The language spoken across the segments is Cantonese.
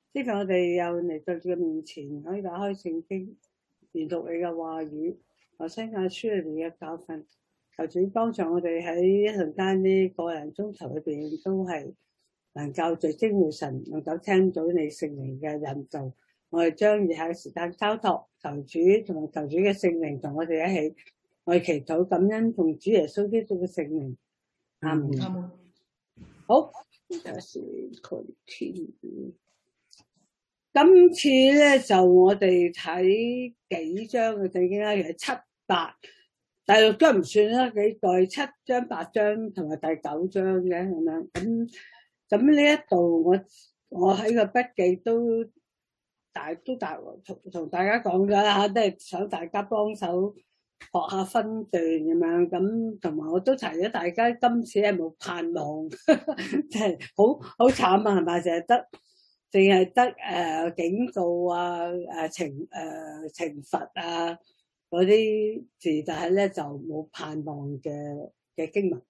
即係我哋又嚟到佢面前，可以打開聖經，研讀你嘅話語，學生下書裏邊嘅教訓。求主幫助我哋喺一陣間呢個零鐘頭裏邊，都係能夠聚精會神，能夠聽到你聖靈嘅引導。我哋將以下嘅時間交託求主，同埋求主嘅聖靈同我哋一起，我哋祈禱感恩，同主耶穌基督嘅聖靈。阿門。好，就是佢天。今次咧就我哋睇幾章嘅聖經啦，其實7、8，第6章唔算啦，幾代7章、8章同埋第9章嘅咁樣。咁呢一度我喺個筆記都同大家講咗啦，都係想大家幫手學下分段咁樣。咁同埋我都提咗大家今次係冇盼望，即係好慘啊，係咪？淨係得警告啊、懲罰啊嗰啲字，但係咧就冇盼望嘅經文。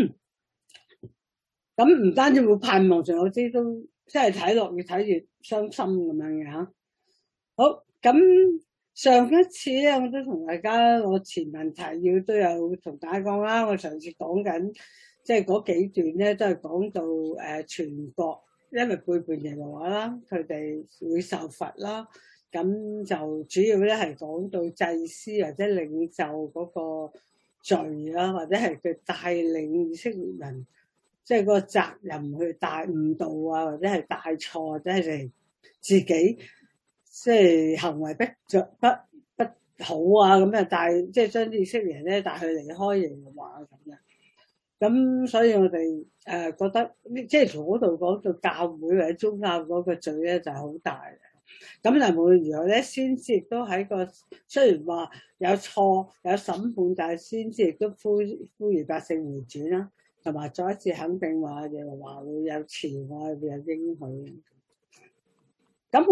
咁唔單止冇盼望，仲有啲都即係睇落越睇越傷心咁樣嘅嚇。好，咁上一次咧，我都同大家我前文提要都有同大家講啦。我上次講緊即係嗰幾段咧，都係講到全國。因為背叛耶和華啦，佢哋會受罰啦，咁就主要咧係講到祭司或者領袖嗰個罪啦，或者係佢帶領以色列人，即係個責任去帶誤導啊，或者係帶錯，或者係自己即係行為不好啊，咁啊帶即係將以色列人咧帶佢離開耶和華咁樣。咁所以我哋覺得即係從嗰度講到教會或者宗教嗰個罪咧就係好大嘅。咁但係無論如何咧，先知亦都喺個雖然話有錯有審判，但係先知亦都呼籲百姓回轉啦，同埋再一次肯定話耶和華會有慈愛，會有應許。咁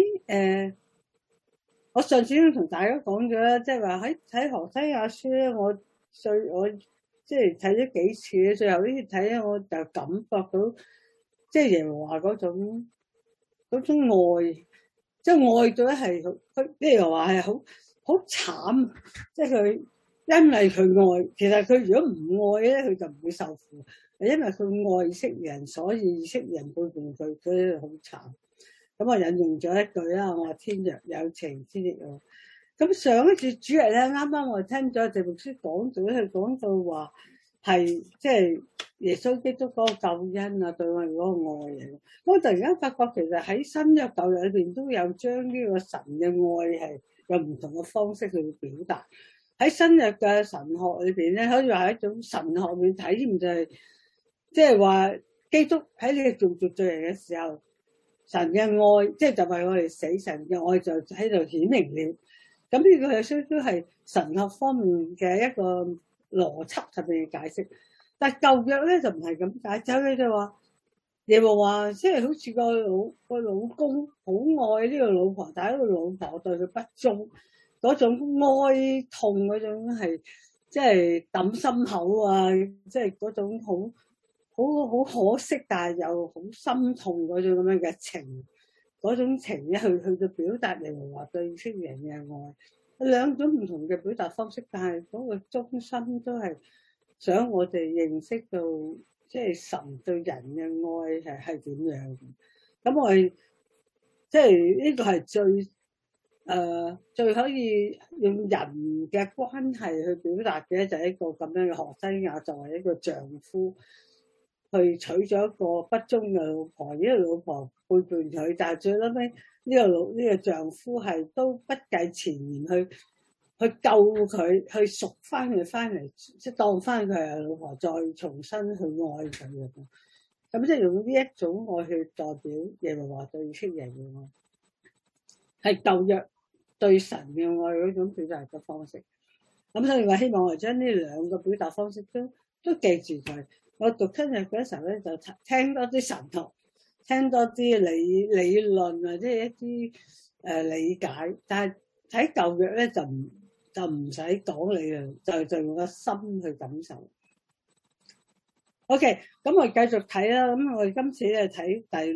我上次都同大家講咗啦，即係話喺何西阿書咧，我即係睇咗幾次咧，最後呢次睇咧，我就感覺到即係耶和華嗰種愛，即係愛到咧係佢耶和華係好慘，即係佢因為佢愛，其實佢如果唔愛咧，佢就唔會受苦。係因為佢愛以色列人，所以以色列人背叛佢，佢好慘。咁我引用咗一句啦，我話天若有情天亦有。咁上一次主日咧，啱啱我聽咗謝牧師講到，佢講到話係即係耶穌基督嗰個救恩啊，對我哋嗰個愛嚟。我突然間發覺，其實喺新約舊約裏邊都有將呢個神嘅愛係有唔同嘅方式去表達。喺新約嘅神學裏邊咧，可以話係一種神學嘅體驗，就係即係話基督喺你做罪人嘅時候，神嘅愛即係就為我哋死，神嘅愛就喺度顯明了。咁呢個有少少係神學方面嘅一個邏輯上面嘅解釋，但係舊約咧就唔係咁解，就佢就話耶和華即係好似個老公好愛呢個老婆，但係個老婆對佢不忠，嗰種哀痛嗰種係即係揼心口啊，即係嗰種好可惜，但係又好心痛嗰種咁樣嘅情。嗰種情咧，去到表達耶和華對以色列人嘅愛，兩種唔同嘅表達方式，但係嗰個中心都係想我哋認識到，即係神對人嘅愛係點樣。咁我哋即係呢個係最可以用人嘅關係去表達嘅，就係一個咁樣嘅何西亞作為一個丈夫。去娶咗一個不忠嘅老婆，呢個老婆背叛佢，但係最嬲尾呢個丈夫係都不計前嫌去救佢，去贖翻佢翻嚟，即係當翻佢係老婆，再重新去愛佢。咁即係用呢一種愛去代表耶和華對以色列人嘅愛，係舊約對神嘅愛嗰種表達嘅方式。咁所以我希望我將呢兩個表達方式都記住佢。我讀新約嗰時候咧，就聽多啲神學，聽多啲理論或者一啲理解。但係睇舊約咧就唔使講理論，就用個心去感受。OK，咁我繼續睇啦。咁我哋今次咧睇第6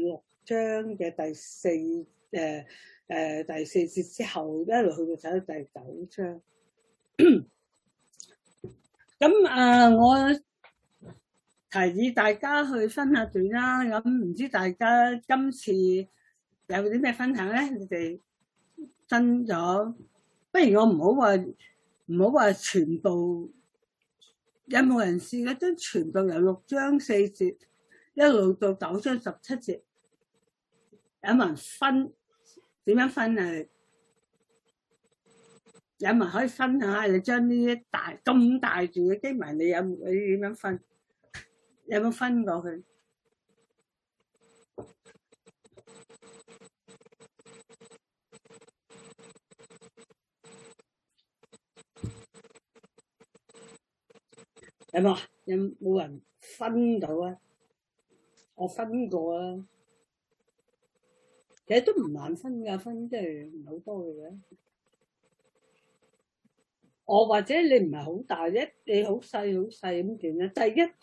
章嘅第四節之後，一路去到睇到第9章。咁我提議大家去分下段啦。咁唔知大家今次有啲咩分享咧？你哋分咗，不如我唔好話全部。有冇人試過將全部由6章4節一路到9章17節，有冇人分？點樣分啊？有冇人可以分享下？你將呢啲咁大段嘅經文，你點樣分？有冇分過佢？有冇人分到啊？我分過啊，其實都唔難分㗎，分即係唔係好多嘅。我或者你唔係好大啫，你好細咁段咧。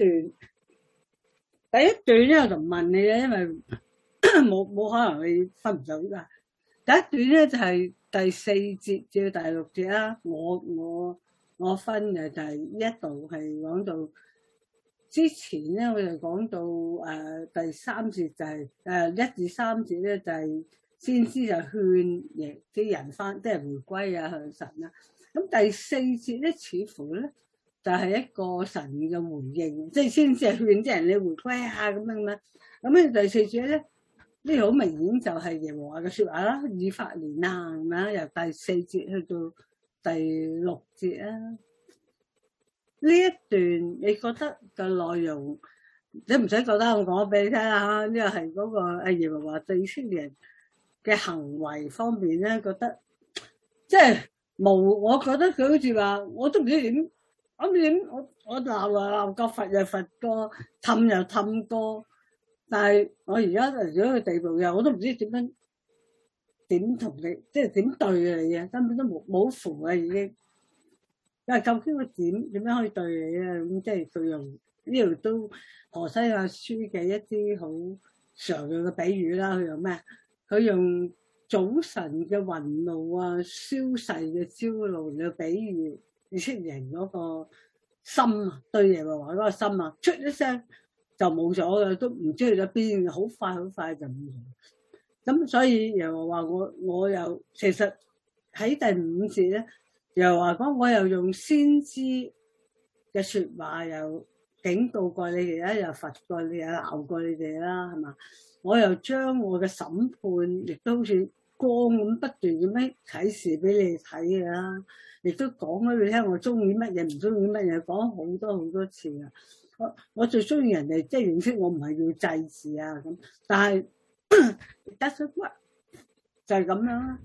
第一段咧我就唔問你咧，因為冇可能你分唔到㗎。第一段咧就係第4節至到第6節啦。我分嘅就係呢一度係講到之前咧，我就講到第3節就係1至3節咧就係先知就勸啲人翻，即係回歸啊向神啦。咁第4節咧似乎咧就係一個神嘅回應，即係先至係勸啲人你回歸啊咁樣。咁咧第4節咧呢個好明顯就係耶和華嘅說話啦，以法蓮啊，係咪啊？由第4節去到第6節啊。呢一段你覺得嘅內容，你唔使覺得，我講俾你聽啦。呢個係嗰個耶和華對以色列人嘅行為方面咧，覺得即係我覺得佢好似話，我都唔知點，我鬧過，罰又罰過，氹又氹過，但係我而家嚟咗個地步嘅，我都唔知點同你，即係點對你啊，根本都冇符啊已經。但係究竟佢點樣可以對你咧？咁即係佢用呢度都何西阿書嘅一啲好常用嘅比喻啦。佢用咩？佢用早晨嘅雲霧啊，消逝嘅朝露嚟比喻以色列人嗰個心啊，對耶和華嗰個心啊，出一聲就冇咗嘅，都唔知去咗邊，好快就冇咗。咁所以耶和華我又其實喺第5節咧。又話講，我又用先知嘅說話，又警告過你哋啦，又罰過你，又鬧過你哋啦，係嘛？我又將我嘅審判，亦都好似光咁不斷咁樣啟示俾你哋睇嘅啦，亦都講俾你聽，我中意乜嘢，唔中意乜嘢，講好多次啊！我最中意人哋即係認識我，唔係要祭祀啊咁，但係得出乜就係咁樣啦。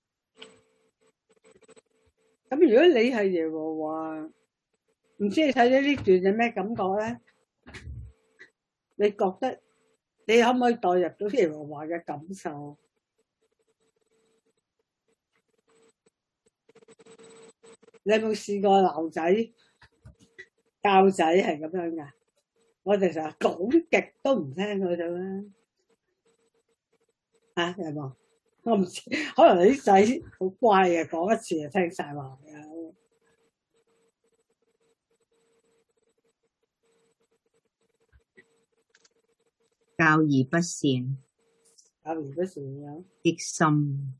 咁如果你係耶和華，唔知你睇咗呢段有咩感覺咧？你覺得你可唔可以代入到耶和華嘅感受？你有冇試過鬧仔、教仔係咁樣噶？我哋成日講極都唔聽佢哋啦。嚇有冇？我唔知，可能你啲仔好乖嘅，講一次就聽晒話嘅。 教而不善，激心，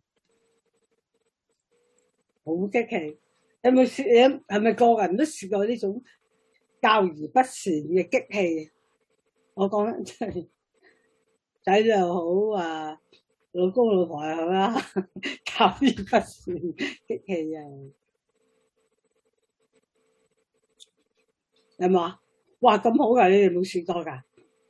好激氣。有冇試？係咪個人都試過呢種教而不善嘅激氣？我講得真係仔又好啊，老公老婆又好啦，教而不善激氣啊！有冇啊？哇，咁好噶！你哋冇試過噶？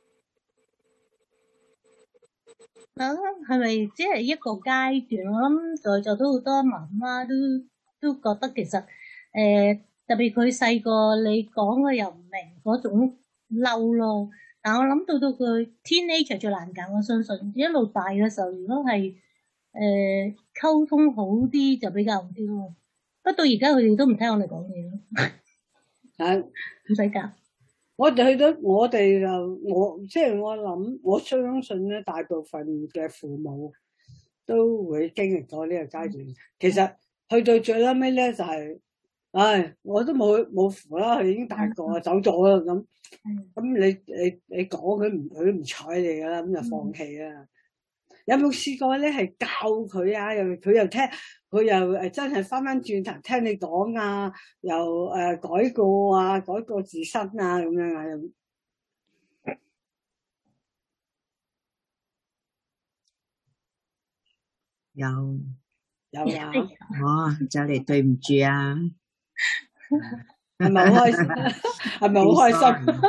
係咪只係一個階段？我諗在座都好多媽媽都覺得其實特別佢細個，你講佢又唔明嗰種嬲咯。但我諗到佢 teenager 最難搞，我相信一路大嘅時候，如果係溝通好啲就比較好啲咯。不過到而家佢哋都唔聽我哋講嘢咯，唔使教。 我哋去到我哋就我即係我諗，我相信咧，大部分嘅父母都會經歷過呢個階段。其實去到最撚尾咧，就係、唉，我都冇符啦，佢已經大個走咗啦咁。咁你講佢唔睬你噶啦，咁就放棄啦。有冇試過咧係教佢啊？佢又聽，佢又真係翻轉頭聽你講啊，又改過啊，改過自新啊咁樣啊？有啦， 哇，就嚟對唔住啊， 係咪好開心？係咪好開心？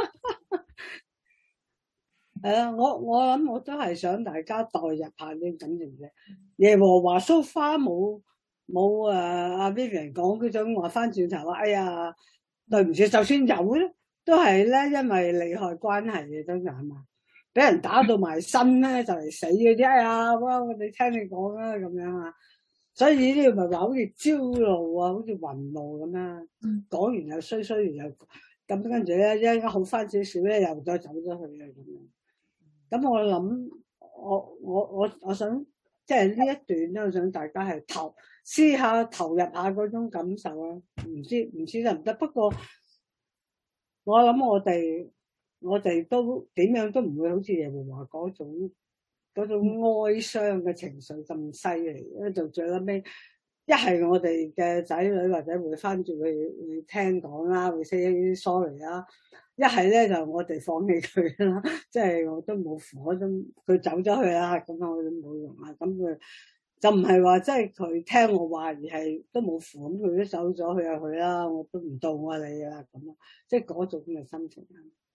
係啊，我諗我都係想大家代入下啲感情啫。耶和華so far冇阿 Vivian 講嗰種話翻轉頭話，哎呀對唔住，就算有咧，都係咧因為利害關係嘅真係嘛，俾人打到埋身咧就嚟死嗰啲，哎呀，哇！我哋聽你講啦咁樣啊，所以呢啲咪話好似朝露啊，好似雲霧咁啊，講完又衰完又咁，跟住咧一陣間好翻少少咧，又再走咗去啊咁樣。咁我諗，我想即係呢一段咧，我想大家係試下投入下嗰種感受啊。唔知得唔得？不過我諗我哋都點樣都唔會好似耶和華嗰種哀傷嘅情緒咁犀利。咧就最尾一係我哋嘅仔女或者會翻住去聽講啦，會 say sorry 啦。一係咧就我哋放棄佢啦，即係我都冇符，我都佢走咗去啦，咁我都冇用啦。咁佢就唔係話即係佢聽我話，而係都冇符，咁佢都走咗去就去啦，我都唔到我你啦，咁啊，即係嗰種嘅心情。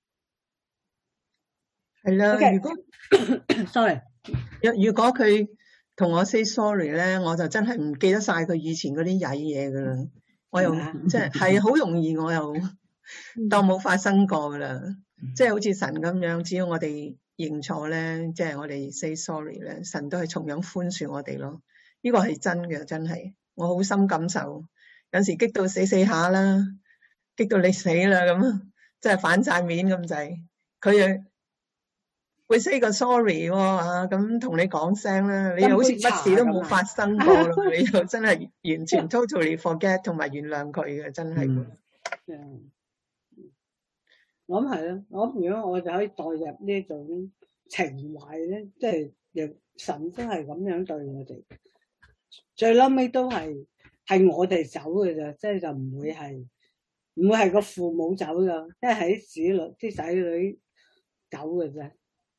係啦， Okay. 如果 sorry， 如果佢同我 say sorry 咧，我就真係唔記得晒佢以前嗰啲曳嘢噶啦，我又即係好容易我又當冇發生過噶啦，即係好似神咁樣，只要我哋認錯咧，即係我哋 say sorry 咧，神都係同樣寬恕我哋咯。呢個係真嘅，真係我好深感受。有時激到死下啦，激到你死啦咁，即係反晒面咁滯，佢又會 say 個 sorry 喎，咁同你講聲啦，你又好似乜事都冇發生過咯，你又真係完全 totally forget 同埋原諒佢嘅，真係。 我諗係咯，我諗如果我就可以代入呢種情懷咧，即係神都係咁樣對我哋，最嬲尾都係我哋走嘅咋，即係就唔會係個父母走噶，即係喺啲仔女走嘅啫。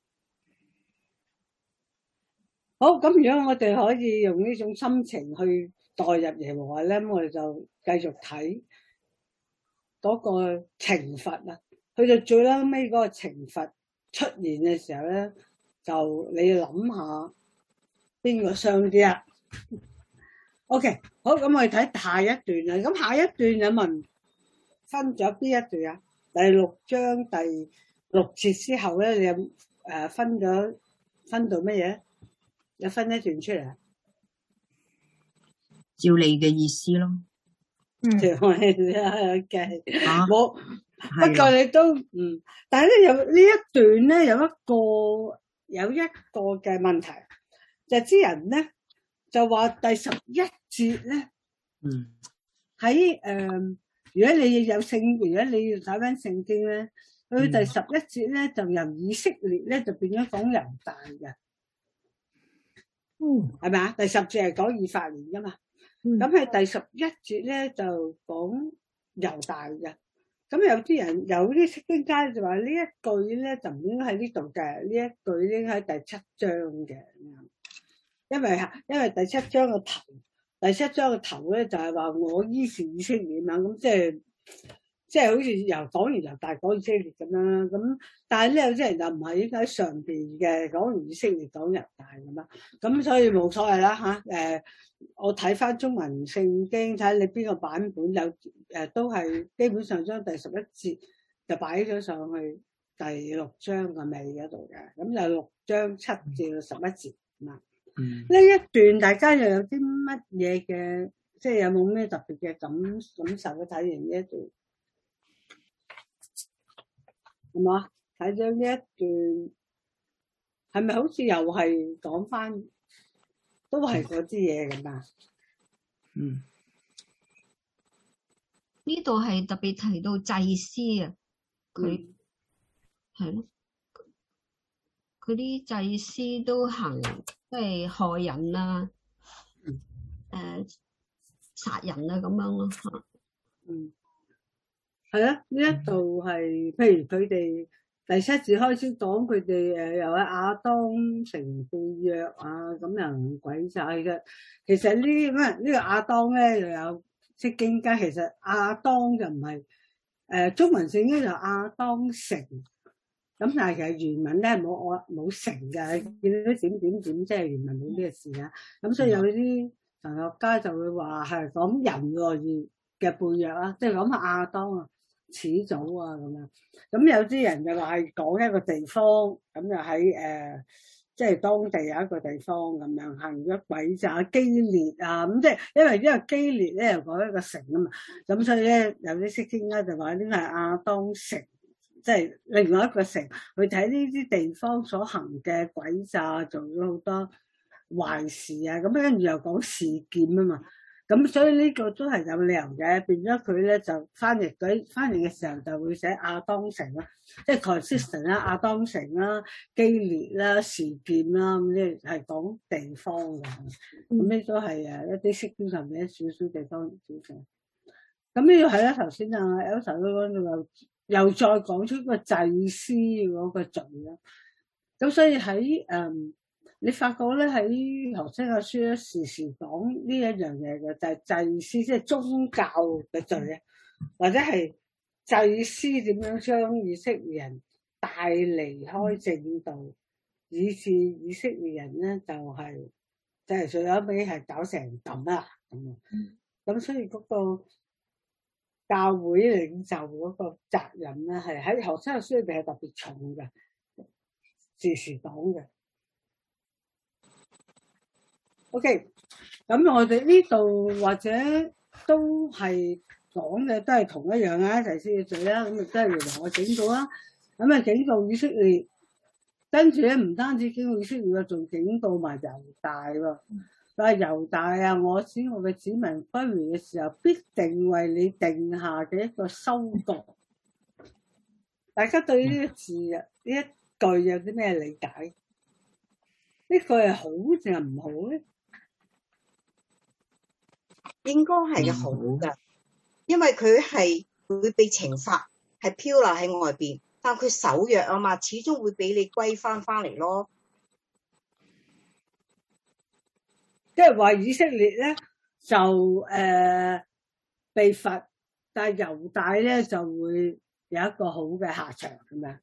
好，咁如果我哋可以用呢種心情去代入耶和華咧，我哋就繼續睇嗰個懲罰啊。去到最撚尾嗰個懲罰出現嘅時候咧，就你要諗下邊個傷啲啊 ？OK， 好，咁我哋睇下一段啦。咁下一段有問分咗邊一段啊？第6章第6節之後咧，你有分到乜嘢？有分一段出嚟， 照你嘅意思咯。 嘅冇。不過你都但係咧有呢一段咧有一個嘅問題，就係啲人咧就話第11節咧，喺如果你要睇翻聖經咧，佢第11節咧就由以色列咧就變咗講猶大嘅，係咪啊？第10節係講以法蓮噶嘛，咁喺第11節咧就講猶大嘅。咁有啲釋經家就話呢一句咧就唔應該喺呢度嘅，呢一句應該喺第7章嘅，因為第7章嘅頭咧就係話我依是以色列嘛，咁即係好似講完猶大講以色列咁樣啦，咁但係咧有啲人就唔係應該喺上邊嘅，講完以色列講猶大咁啦，咁所以冇所謂啦嚇。我睇翻中文聖經，睇你邊個版本有都係基本上將第11節就擺咗上去第6章嘅尾嗰度嘅，咁就6章7至到11節嘛。呢一段大家又有啲乜嘢嘅，即係有冇咩特別嘅感受咧？睇完呢一段， 係嘛？睇咗呢一段，係咪好似又係講翻，都係嗰啲嘢咁啊？ 嗯， 呢度係特別提到祭司啊，佢係咯，佢啲祭司都行即係害人啊，殺人啊咁樣咯嚇。 係啊，呢一度係，譬如佢哋第7節開始講佢哋又喺亞當城背約啊，咁樣鬼詐嘅。其實呢個亞當咧又有釋經家，其實亞當就唔係中文聖經就亞當城，咁但係其實原文咧冇城嘅，見到點點點，即係原文冇呢個字啊。咁所以有啲神學家就會話係講人類嘅背約啦，即係講亞當啊。始祖啊咁樣，咁有啲人就話係講一個地方，咁就喺即係當地有一個地方咁樣行咗鬼詐基列啊，咁即係因為基列咧又講一個城啊嘛，咁所以咧有啲釋經咧就話呢個係亞當城，即係另外一個城，去睇呢啲地方所行嘅鬼詐，做咗好多壞事啊，咁跟住又講事件啊嘛。咁所以呢個都係有理由嘅，變咗佢咧就翻譯嘅時候就會寫亞當城啦，即係 consistent 啦，亞當城啦、基列啦、事件啦，咁即係講地方嘅。咁呢都係一啲釋經上面少少地方組成。咁呢個係啦，頭先啊 Elsa 都講到又再講出個祭司嗰個罪啦。咁所以喺你發覺咧喺何西阿書咧時時講呢一樣嘢嘅，就係祭司，即係宗教嘅罪啊，或者係祭司點樣將以色列人帶離開正道，以致以色列人咧就係即係最後尾係搞成咁啊咁所以嗰個教會領袖嗰個責任咧係喺何西阿書裏邊係特別重嘅，時時講嘅。OK，咁我哋呢度或者都係講嘅都係同一樣啊，祭司嘅罪啦，咁亦都係原來我警告啦，咁啊警告以色列，跟住咧唔單止警告以色列，仲警告埋猶大喎。但係猶大啊，我使我嘅子民歸回嘅時候，必定為你定下嘅一個收割。大家對呢個字啊，呢一句有啲咩理解？呢句係好定係唔好咧？ 應該係好噶，因為佢係會被懲罰，係漂流喺外邊，但佢守約啊嘛，始終會俾你歸翻嚟咯。 即係話以色列咧就被罰，但係猶大咧就會有一個好嘅下場咁樣。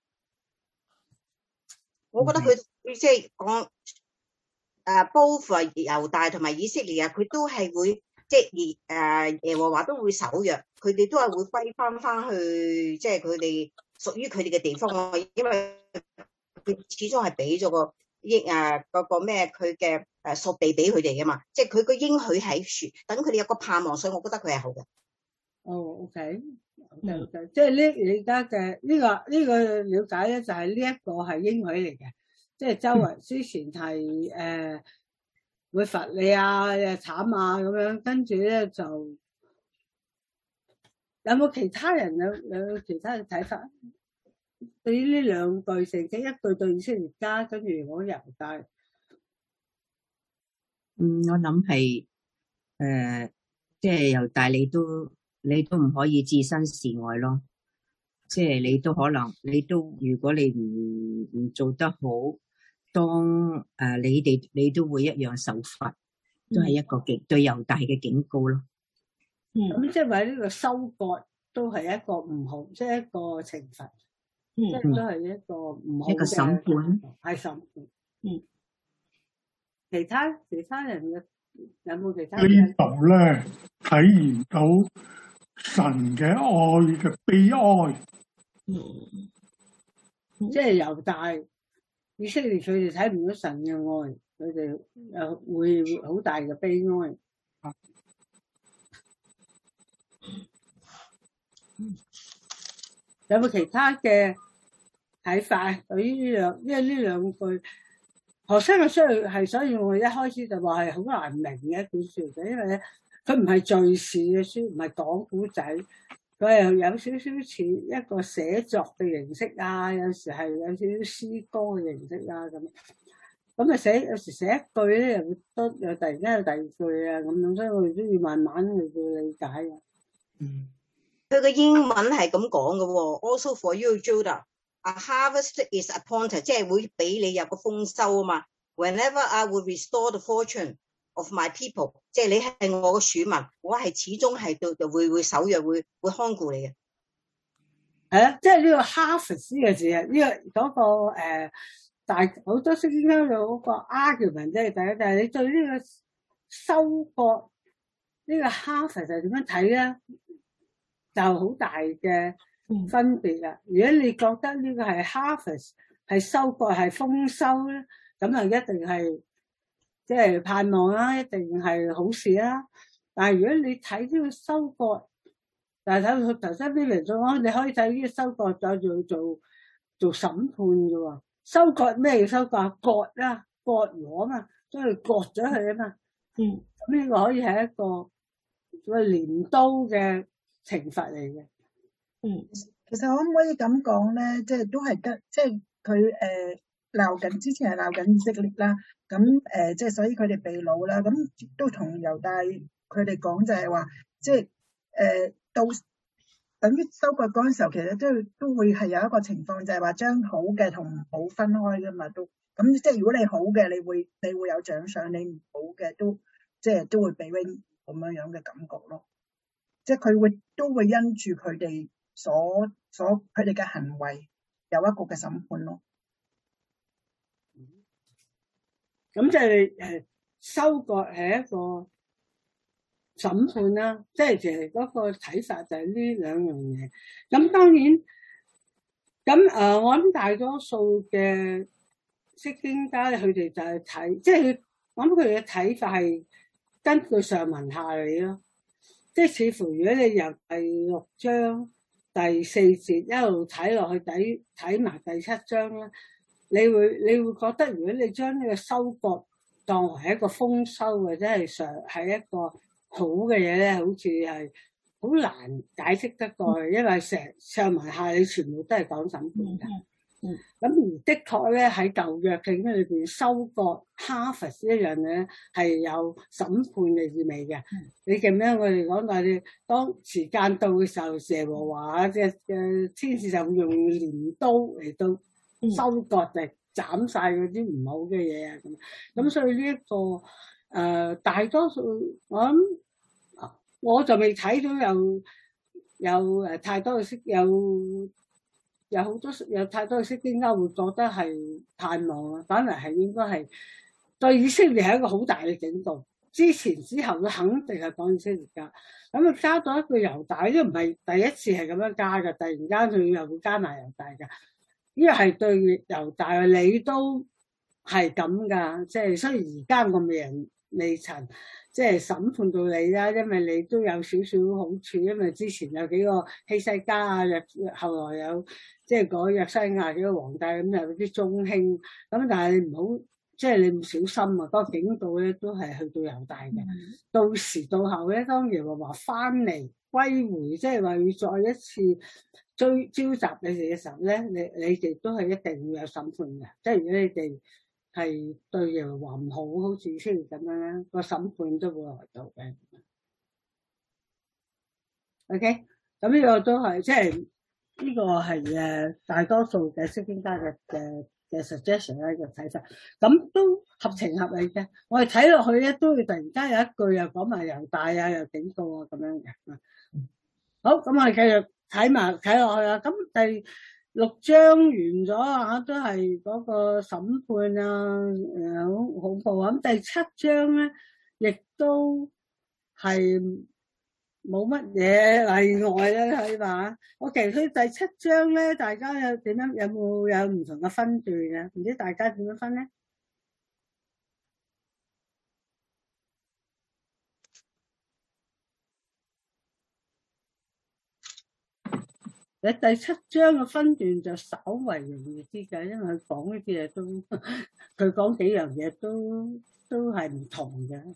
我覺得佢即係講both 猶大同埋以色列啊，佢都係會。即係耶和華都會守約，佢哋都係會歸翻去，即係佢哋屬於佢哋嘅地方。因為佢始終係俾咗個嗰個咩佢嘅屬地俾佢哋嘅嘛，即係佢個應許喺處，等佢哋有個盼望，所以我覺得佢係好嘅。 OK，即係你而家嘅呢個了解咧，就係呢一個係應許嚟嘅，即係周圍之前係會罰你啊，慘啊咁樣，跟住咧就有冇其他人有其他嘅睇法？對於呢兩句聖經，一句對以色列家，跟住我猶大。 我諗係即係猶大，你都唔可以置身事外咯。即係你都可能，如果你唔做得好。當你都會一樣受罰，都係一個對猶大嘅警告咯。 咁即係話呢個收割都係一個唔好，即係一個懲罰，即係都係一個唔好嘅一個審判，係審判。其他人嘅有冇其他人？ 呢度咧體現到神嘅愛嘅悲哀。 即係猶大。以色列佢哋睇唔到神嘅愛，佢哋又會好大嘅悲哀。有冇其他嘅睇法對於因為呢兩句學生嘅需要係，所以我一開始就話係好難明嘅一本書嘅，因為咧佢唔係敘事嘅書，唔係講古仔，佢係有少少似一個寫作嘅形式啊，有時係有少少詩歌嘅形式啊咁。咁啊有時寫一句咧，又突然間有第二句啊咁樣，所以我哋都要慢慢去理解嘅。 佢嘅英文係咁講嘅喎 ，Also for you, Judah, a harvest is appointed， 即係會俾你有個豐收啊嘛。Whenever I will restore the fortune of my people， 即係你係我嘅選民，我係始終係會守約，會看顧你嘅。 係啊，即係呢個 harvest 呢個字啊，嗰個但係好多聖經有嗰個 argument 即係第一，但係你對呢個收割呢個 harvest 係點樣睇咧？就好大嘅分別啦。如果你覺得呢個係 harvest 係收割係豐收咧，咁啊一定係即係盼望啦，一定係好事啦。但係如果你睇呢個收割，但係睇佢頭先啲嚟講，你可以睇呢個收割就做審判嘅喎。收割咩叫收割？割啦，割禾啊嘛，將佢割咗佢啊嘛。咁呢個可以係一個鐮刀嘅懲罰嚟嘅。 其實可唔可以咁講咧？即係都係得，即係佢鬧緊之前係鬧緊以色列啦。咁即係所以佢哋被擄啦。咁都同猶大佢哋講就係話，即係到等於收割嗰陣時候，其實都會係有一個情況，就係話將好嘅同唔好分開噶嘛。都咁即係如果你好嘅，你會有獎賞；你唔好嘅都會俾 wing 咁樣嘅感覺咯。即係佢都會因住佢哋佢哋嘅行為有一個嘅審判咯。 咁即係收割係一個審判啦，即係其實嗰個睇法就係呢兩樣嘢。咁當然，咁我諗大多數嘅釋經家佢哋就係睇，即係我諗佢哋嘅睇法係根據上文下理咯。即係似乎如果你由第6章第4節一路睇落去睇埋第7章咧，你會覺得如果你將呢個收割當為一個豐收或者係一個好嘅嘢咧，好似係好難解釋得過去，因為上文下理全部都係講審判嘅。咁而的確咧喺舊約聖經裏邊，收割 harvest 一樣咧係有審判嘅意味嘅。你記唔記得我哋講過，你當時間到嘅時候，耶和華嘅天使就會用鐮刀嚟到收割嚟斬晒嗰啲唔好嘅嘢啊咁。所以呢一個大多數我諗我就未睇到有太多嘅有太多嘅釋經家會覺得係盼望啊，反而係應該係對以色列係一個好大嘅警告。之前之後佢肯定係講以色列家，咁啊加咗一個猶大，都唔係第一次係咁樣加嘅，突然間佢又會加埋猶大嘅，呢個係對猶大你都係咁噶，即係雖然而家我未曾即係審判到你啦，因為你都有少少好處，因為之前有幾個希西家啊，後來有即係嗰約西亞幾個皇帝咁，有啲中興咁，但係你唔好即係你唔小心啊，嗰個警告咧都係去到猶大嘅。到時到後咧，當耶和華翻嚟歸回，即係話要再一次召集你哋嘅時候咧，你哋都係一定會有審判嘅。即係如果你哋係對耶和華唔好，好似以色列咁樣咧，個審判都會來到嘅。OK，咁呢個都係即係呢個係大多數嘅釋經家嘅 suggestion 咧嘅睇法，咁都合情合理嘅。我哋睇落去咧，都會突然間有一句又講埋猶大啊，又警告啊咁樣嘅。好，咁我哋繼續睇落去啦。咁第6章完咗啊，都係嗰個審判啊，好恐怖啊。咁第7章咧，亦都係冇乜嘢例外啦，係嘛？我其實佢第7章咧，大家有冇有唔同嘅分段啊？唔知大家點樣分咧？ 你第7章嘅分段就稍為容易啲嘅，因為佢講呢啲嘢都，佢講幾樣嘢都係唔同嘅。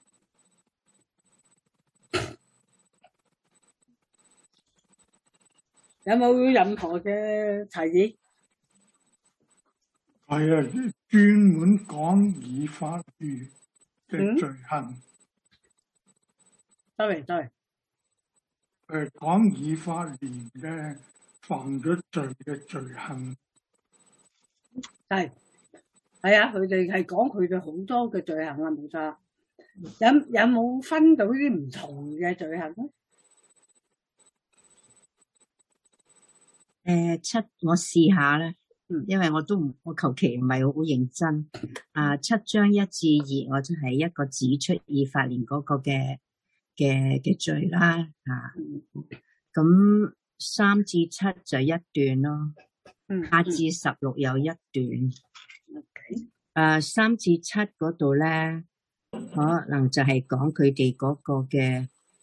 有冇任何嘅提議？ 係啊，專門講以法蓮嘅罪行。 對， 講以法蓮嘅犯咗罪嘅罪行。 係啊，佢哋係講佢哋好多嘅罪行啊，冇錯。有冇分到啲唔同嘅罪行咧？ 我試下咧，因為我求其唔係好認真。7章1至2，我就係一個指出以法蓮嗰個嘅罪啦。咁3至7就一段咯，8至16有一段。3至7嗰度咧，可能就係講佢哋嗰個嘅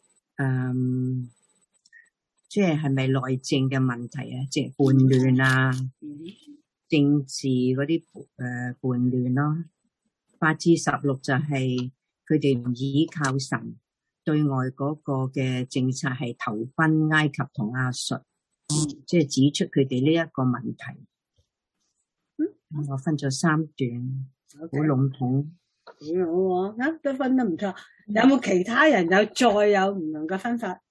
即係咪內政嘅問題啊？即係叛亂啊，政治嗰啲叛亂咯。8至16就係佢哋唔依靠神，對外嗰個嘅政策係投奔埃及同亞述，即係指出佢哋呢一個問題。我分咗3段，好籠統。 好啊，都分得唔錯。有冇其他人再有唔同嘅分法？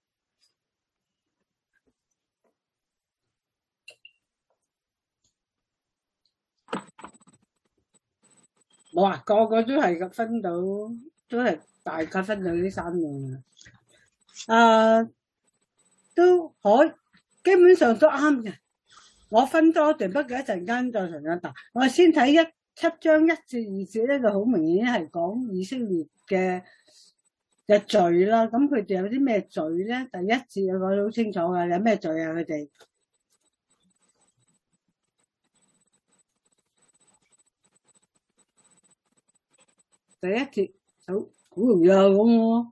冇啊，個個都係分到，都係大概分到呢3樣啊。都可，基本上都啱嘅。我分多段，不過一陣間再同佢答。我先睇7章1至2節咧，就好明顯係講以色列嘅罪啦。咁佢哋有啲咩罪咧？第1節我講得好清楚噶，有咩罪啊？佢哋第1節好容易啊，咁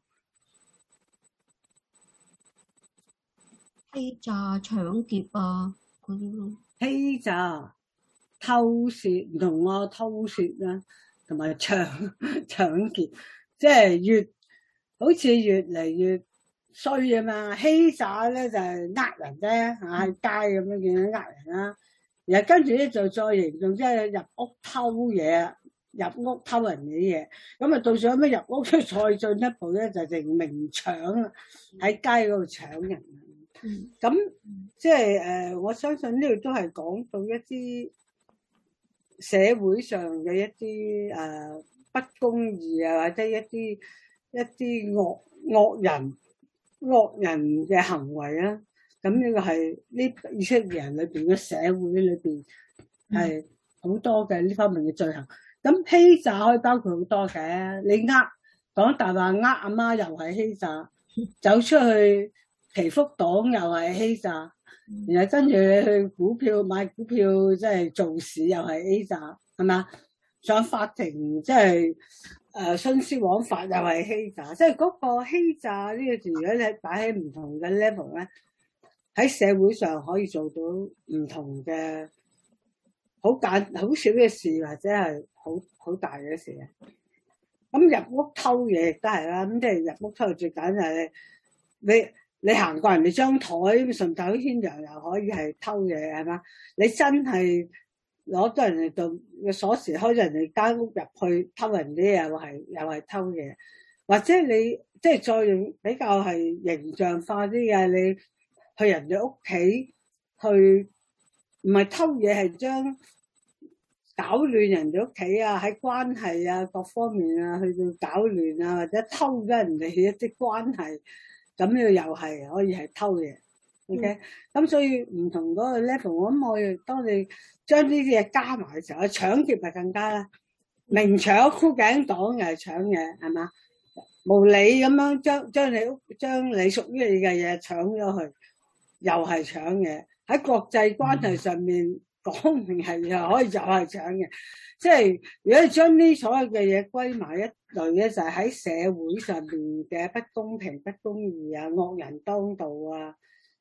欺詐、搶劫啊嗰啲咯。 欺詐、偷竊唔同啊，偷竊啊，同埋搶劫，即係好似越嚟越衰啊嘛。欺詐咧就係呃人啫，喺街咁樣見到呃人啦。然後跟住咧就再嚴重，即係入屋偷嘢，入屋偷人嘅嘢。咁啊到咗咩入屋再進一步咧，就係明搶啊，喺街嗰度搶人。咁即係我相信呢度都係講到一啲社會上嘅一啲不公義啊，或者一啲惡人嘅行為啊。咁呢個係呢以色列人裏邊嘅社會裏邊係好多嘅呢方面嘅罪行。咁欺詐可以包括好多嘅，你講大話阿媽又係欺詐，走出去祈福黨又係欺詐，然後跟住你去買股票，即係做市又係欺詐，係嘛？上法庭即係徇私枉法又係欺詐，即係嗰個欺詐呢個字，如果你擺喺唔同嘅 level 咧，喺社會上可以做到唔同嘅好少嘅事，或者係好大嘅事啊。咁入屋偷嘢亦都係啦，咁即係入屋偷最簡單係你行過人哋張台，順手牽羊又可以係偷嘢，係嘛？你真係攞咗人哋度嘅鎖匙，開咗人哋間屋入去偷人啲又係偷嘢，或者你即係再用比較係形象化啲嘅，你去人哋屋企去唔係偷嘢，係將搞亂人哋屋企啊，喺關係啊各方面啊去到搞亂啊，或者偷咗人哋一啲關係。咁呢個又係可以係偷嘢 ，OK？咁所以唔同嗰個 level，我諗我哋當你將呢啲嘢加埋嘅時候，搶劫咪更加啦，明搶箍頸黨又係搶嘢，係嘛？無理咁樣將你屬於你嘅嘢搶咗去，又係搶嘢。喺國際關係上面講明係又可以又係搶嘢，即係如果你將呢所有嘅嘢歸埋一類咧，就係喺社會上面嘅不公平、不公義啊、惡人當道啊，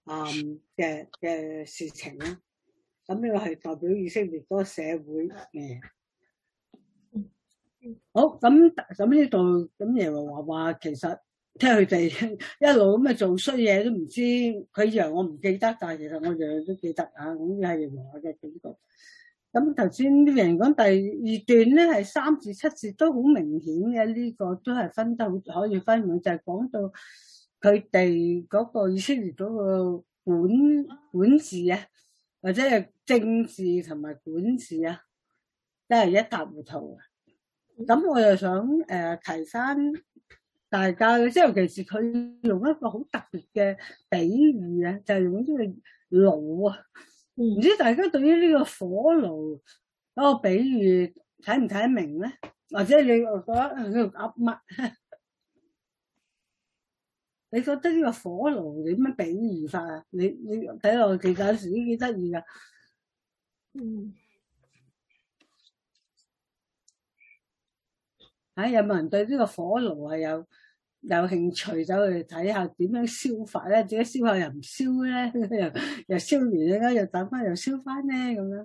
嘅事情啦。咁呢個係代表以色列嗰個社會嘅。好，咁呢度咁耶和華話其實聽佢哋一路咁做衰嘢都唔知，佢以為我唔記得，但係其實我樣樣都記得啊。咁係耶和華嘅警告。咁頭先啲人講第二段咧係3至7節都好明顯嘅，呢個都係分得可以分享，就係講到佢哋嗰個以色列嗰個管治啊，或者係政治同埋管治啊，都係一塌糊塗。咁我又想提翻大家嘅，即係尤其是佢用一個好特別嘅比喻啊，就係用呢個爐啊。唔知大家對於呢個火爐嗰個比喻睇唔睇得明咧？或者你覺得喺度噏乜？你覺得呢個火爐點樣比喻法啊？你睇落其實有時都幾得意噶。有冇人對呢個火爐係有興趣走去睇下點樣燒法咧？自己燒下又唔燒咧，又燒完咧又等翻又燒翻咧咁樣。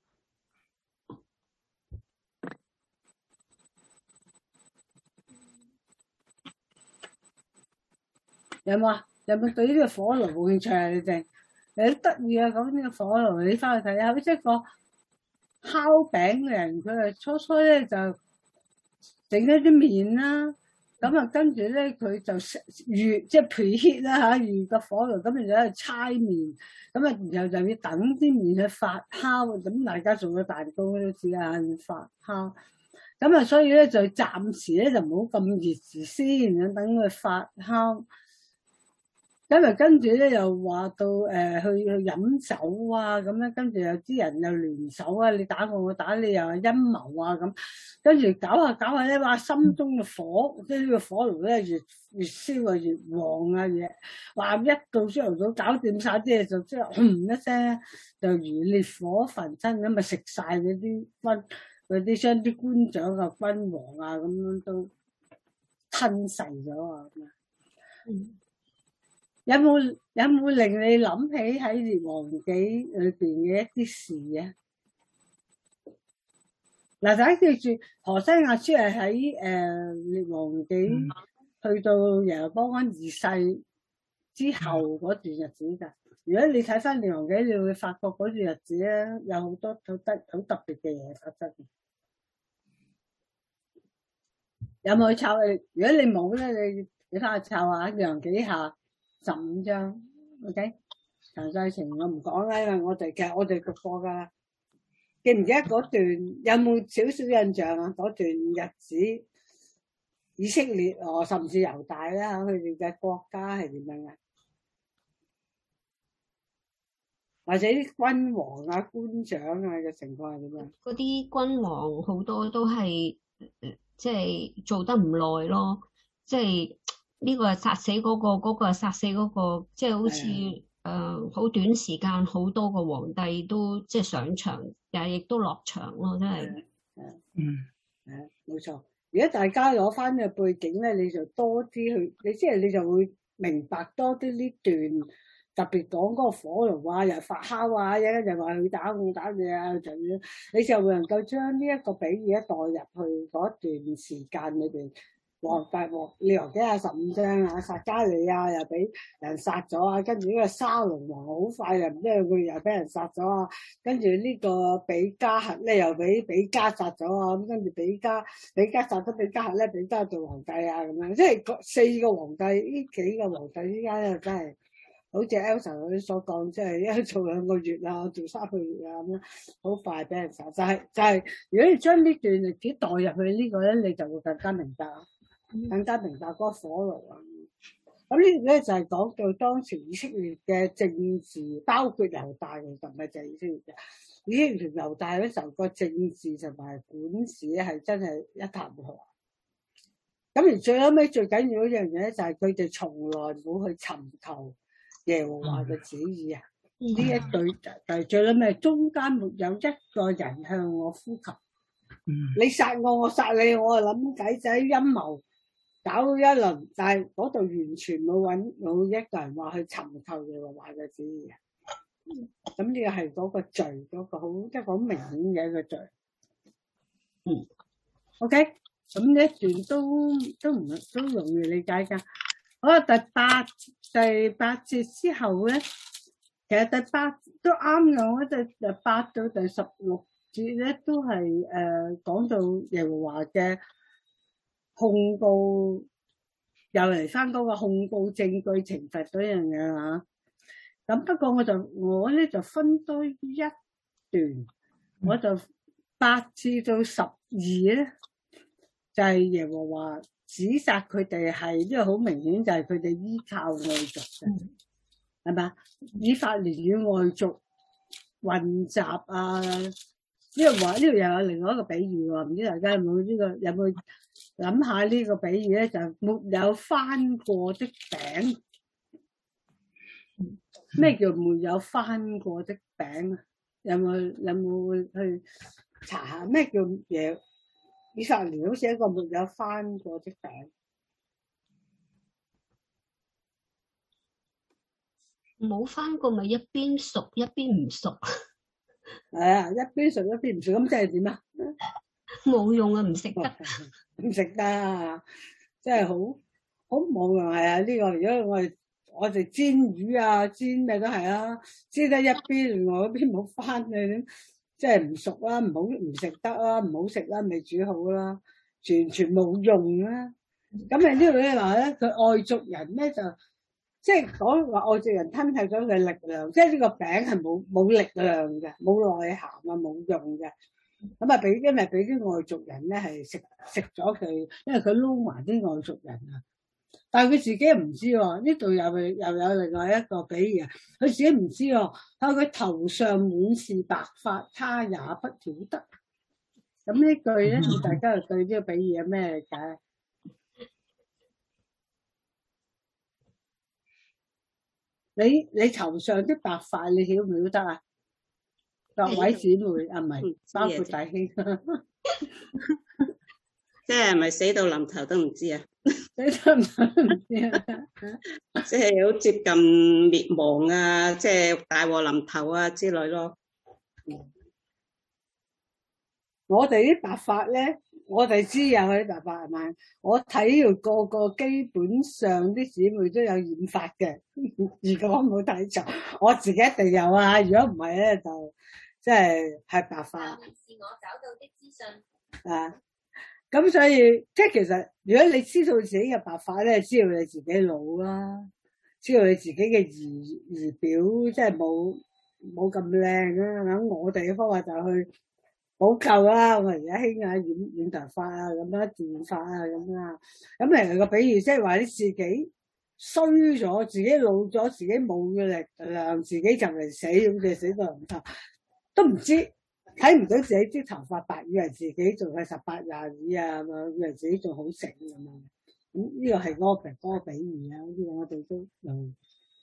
有冇啊？有冇對呢個火爐冇興趣啊？你哋好得意啊！講呢個火爐，你翻去睇下，好似一個烤餅嘅人，佢係初咧就整咗啲麵啦。咁啊，跟住咧，佢就預即係 preheat 啦嚇，預個火爐，咁然後喺度搓麵，咁啊，然後就要等啲麵去發酵，咁大家做個蛋糕都知啊，要發酵。咁啊，所以咧就暫時咧就唔好咁熱住先，等佢發酵。咁啊，跟住咧又話到去飲酒啊，咁咧跟住有啲人又聯手啊，你打我打你，又係陰謀啊咁，跟住搞下咧，話心中嘅火，即係呢個火爐咧越燒啊越旺啊嘢，話一到朝頭早搞掂晒啲嘢就即係轟一聲，就如烈火焚身咁啊，食晒嗰啲將啲官長啊君王啊咁樣都吞噬咗啊咁啊。有冇令你諗起喺《列王紀》裏邊嘅一啲事啊？嗱，大家記住，何西阿書係喺《列王紀》去到耶羅波安2世之後嗰段日子㗎。如果你睇翻《列王紀》，你會發覺嗰段日子咧有好多好特別嘅嘢發生。有冇去抄？如果你冇咧，你翻去抄下《列王紀》下15章 ，OK， 詳細情我唔講啦，因為我哋讀過噶，記唔記得嗰段？有冇少少印象啊？嗰段日子，以色列甚至猶大啦，佢哋嘅國家係點樣嘅？或者啲君王啊、官長啊嘅情況係點樣？ 嗰啲君王好多都係即係做得唔耐咯，即係。呢個係殺死嗰個，嗰個係殺死嗰個，即係好似好短時間，好多個皇帝都即係上場，但係亦都落場咯，真係。 冇錯。如果大家攞翻嘅背景咧，你就多啲去，你就會明白多啲呢段，特別講嗰個火爐啊，又發酵啊，又話佢打你啊，就樣，你就會能夠將呢一個比喻代入去嗰段時間裏邊。列王紀下15章啊，撒迦利亞又俾人殺咗啊，跟住呢個沙龍王好快又唔知2個月又俾人殺咗啊，跟住呢個比加轄咧又俾比加殺咗啊，咁跟住比加殺咗比加轄咧，比加做皇帝啊咁樣，即係4個皇帝，呢幾個皇帝之間咧真係好似 Elsa 嗰啲所講，即係一做2個月啊，做3個月啊咁樣，好快俾人殺。就係如果你將呢段歷史代入去呢個咧，你就會更加明白嗰個火爐啊！咁呢個咧就係講到當時以色列嘅政治，包括猶大，其實唔係就係以色列嘅。以色列同猶大嗰時候個政治同埋管治咧係真係一塌糊塗。咁而最後尾最緊要一樣嘢咧，就係佢哋從來冇去尋求耶和華嘅旨意啊！呢一句就係最後尾，中間沒有一個人向我呼求。你殺我，我殺你，我啊諗計仔陰謀。搞搞一輪，但係嗰度完全冇一個人話去尋求耶和華嘅旨意嘅。咁呢個係嗰個罪，嗰個一個好明顯嘅一個罪。OK， 咁呢一段都容易理解㗎。好啦，第八節之後咧，其實第八都啱嘅。我覺得第八到第16節咧都係講到耶和華嘅控告，又嚟翻嗰個控告證據懲罰嗰樣嘢嚇。咁不過我咧就分多一段，我就8至到12咧，就係耶和華指責佢哋係呢個好明顯，就係佢哋依靠外族嘅，係嘛？以法蓮與外族混雜啊！呢個話呢度又有另外一個比喻喎，唔知大家有冇諗下呢個比喻咧？就沒有翻過的餅。咩叫沒有翻過的餅啊？有冇去查下咩叫嘢？以法蓮好似一個沒有翻過的餅， 冇翻過咪一邊熟一邊唔熟， 係啊，一邊熟一邊唔熟，咁即係點啊？ 冇用啊，唔食得， 唔食得啊！真係好冇用係啊！呢個如果我哋煎魚啊，煎咩都係啊，煎得一邊，另外嗰邊冇翻嘅，即係唔熟啦，唔食得啦，唔好食啦，未煮好啦，完全冇用啦。咁喺呢度咧話咧，佢外族人咧就即係講話外族人吞噬咗佢力量，即係呢個餅係冇力量嘅，冇內涵啊，冇用嘅。咁啊，因為俾啲外族人咧係食咗佢，因為佢撈埋啲外族人啊。但係佢自己唔知喎，呢度又有另外一個比喻啊，佢自己唔知喎，佢頭上滿是白髮，他也不曉得。咁呢句咧，大家又對呢個比喻有咩理解？你頭上啲白髮，你曉唔曉得啊？各位姊妹啊，唔係包括大兄， 即係咪死到臨頭都唔知啊？ 死到臨頭都唔知啊！ 即係好接近滅亡啊，即係大禍臨頭啊之類咯。 我哋啲白髮咧，我哋知有啲白髮係咪？我睇到個基本上啲姊妹都有染髮嘅。如果我冇睇錯，我自己一定有啊。如果唔係咧，就即係白髮。是我找到的資訊啊。咁所以即係其實，如果你知道自己嘅白髮咧，知道你自己老啦，知道你自己嘅儀表即係冇咁靚啦。咁我哋嘅方法就去補救啦。我而家興啊染頭髮啊，咁樣電髮啊咁啦。咁嚟個比喻即係話你自己衰咗，自己老咗，自己冇嘅力量，自己就嚟死，咁就死到臨頭都唔知。睇唔到自己啲頭髮白，以為自己仲係18、22啊，以為自己仲好醒咁樣。咁呢個係嗰個比喻啊，呢個我哋都用。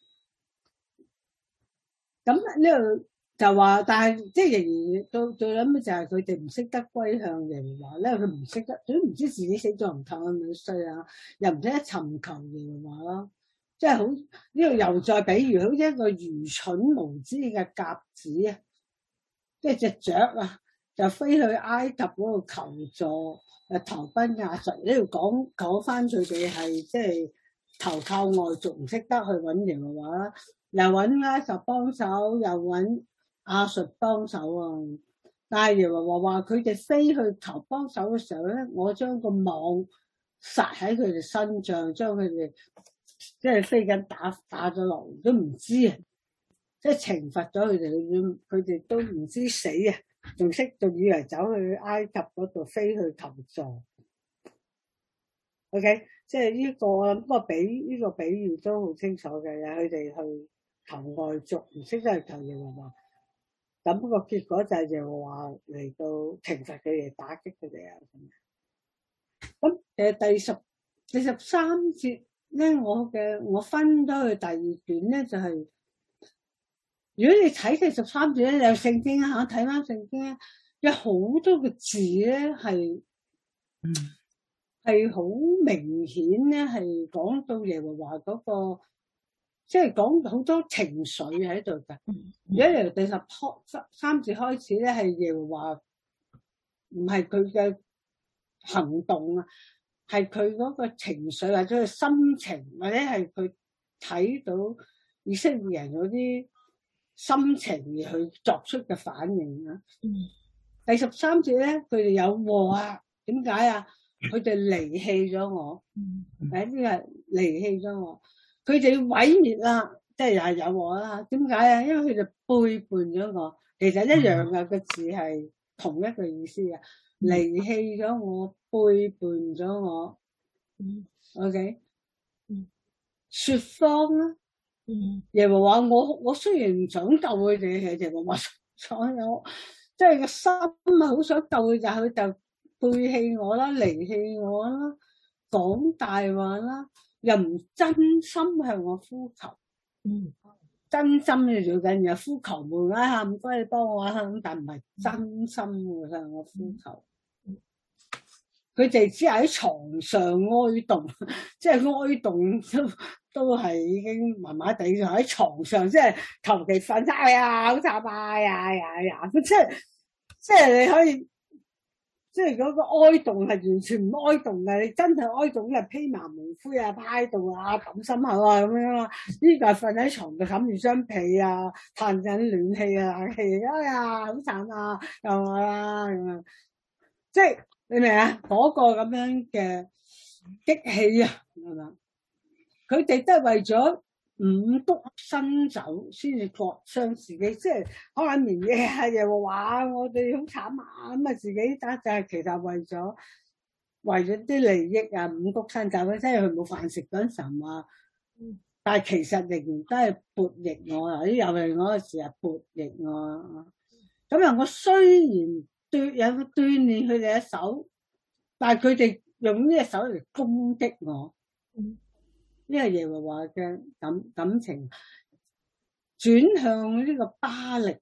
咁呢度就話，但係即係仍然到最諗就係佢哋唔識得歸向耶和華咧，佢唔識得，佢唔知自己死咗唔透咁樣衰啊，又唔識得尋求耶和華咯，即係好呢度又再比喻好似一個愚蠢無知嘅鴿子啊！即係隻雀啊，就飛去埃及嗰度求助，投奔亞述。呢度講翻佢哋係即係投靠外族，唔識得去揾耶和華啦，又揾埃及幫手，又揾亞述幫手啊。但係耶和華話佢哋飛去求幫手嘅時候咧，我將個網撒喺佢哋身上，將佢哋即係飛緊打咗落嚟，都唔知啊！即係懲罰咗佢哋，佢哋都唔知死啊，仲以為走去埃及嗰度飛去求助。OK， 即係呢個比喻都好清楚嘅，佢哋去求外族，唔識得去求耶和華。咁個結果就係耶和華嚟到懲罰佢哋，打擊佢哋啊。咁第13節咧，我分咗去第2段咧，就係。如果你睇第13節咧，你有聖經啊，睇翻聖經咧，有好多個字咧係係好明顯咧，係講到耶和華嗰個，即係講好多情緒喺度㗎。而家由第13節開始咧，係耶和華唔係佢嘅行動啊，係佢嗰個情緒或者佢心情，或者係佢睇到以色列人嗰啲心情而去作出嘅反應啊。第13節咧，佢哋有禍啊，點解啊？佢哋離棄咗我，第一啲係離棄咗我，佢哋毀滅啦，即係又係有禍啦。點解啊？因為佢哋背叛咗我，其實一樣嘅，個字係同一個意思啊。離棄咗我，背叛咗我。OK，說謊啦。耶和華，我雖然唔想救佢哋，耶和華所有，即係個心啊，好想救佢，但係佢就背棄我啦，離棄我啦，講大話啦，又唔真心向我呼求。真心嘅最緊要，呼求門啊，唔該你幫我啊，但唔係真心嘅向我呼求。佢哋只係喺床上哀慟，即係哀慟都係已經麻麻地，就喺床上即係求其瞓晒啊，好慘啊呀，即係你可以，即係嗰個哀慟係完全唔哀慟嘅，你真係哀慟就披麻蒙灰啊，趴喺度啊，揼心口啊咁樣啊，呢個係瞓喺床度冚住張被啊，嘆緊暖氣啊，冷氣，哎呀好慘啊，又我啦咁樣，即係。你明啊？嗰個咁樣嘅激氣啊，係嘛？佢哋都係為咗五穀新酒先至割傷自己，即係可能連夜又話我哋好慘啊，咁啊自己打就係其實為咗啲利益啊，五穀新酒，即係佢冇飯食嗰陣時候啊，但係其實仍然都係悖逆我啊！啲又係嗰個時係悖逆我，咁啊我雖然有鍛鍊佢哋嘅手，但係佢哋用呢隻手嚟攻擊我，呢個耶和華嘅感情轉向呢個巴力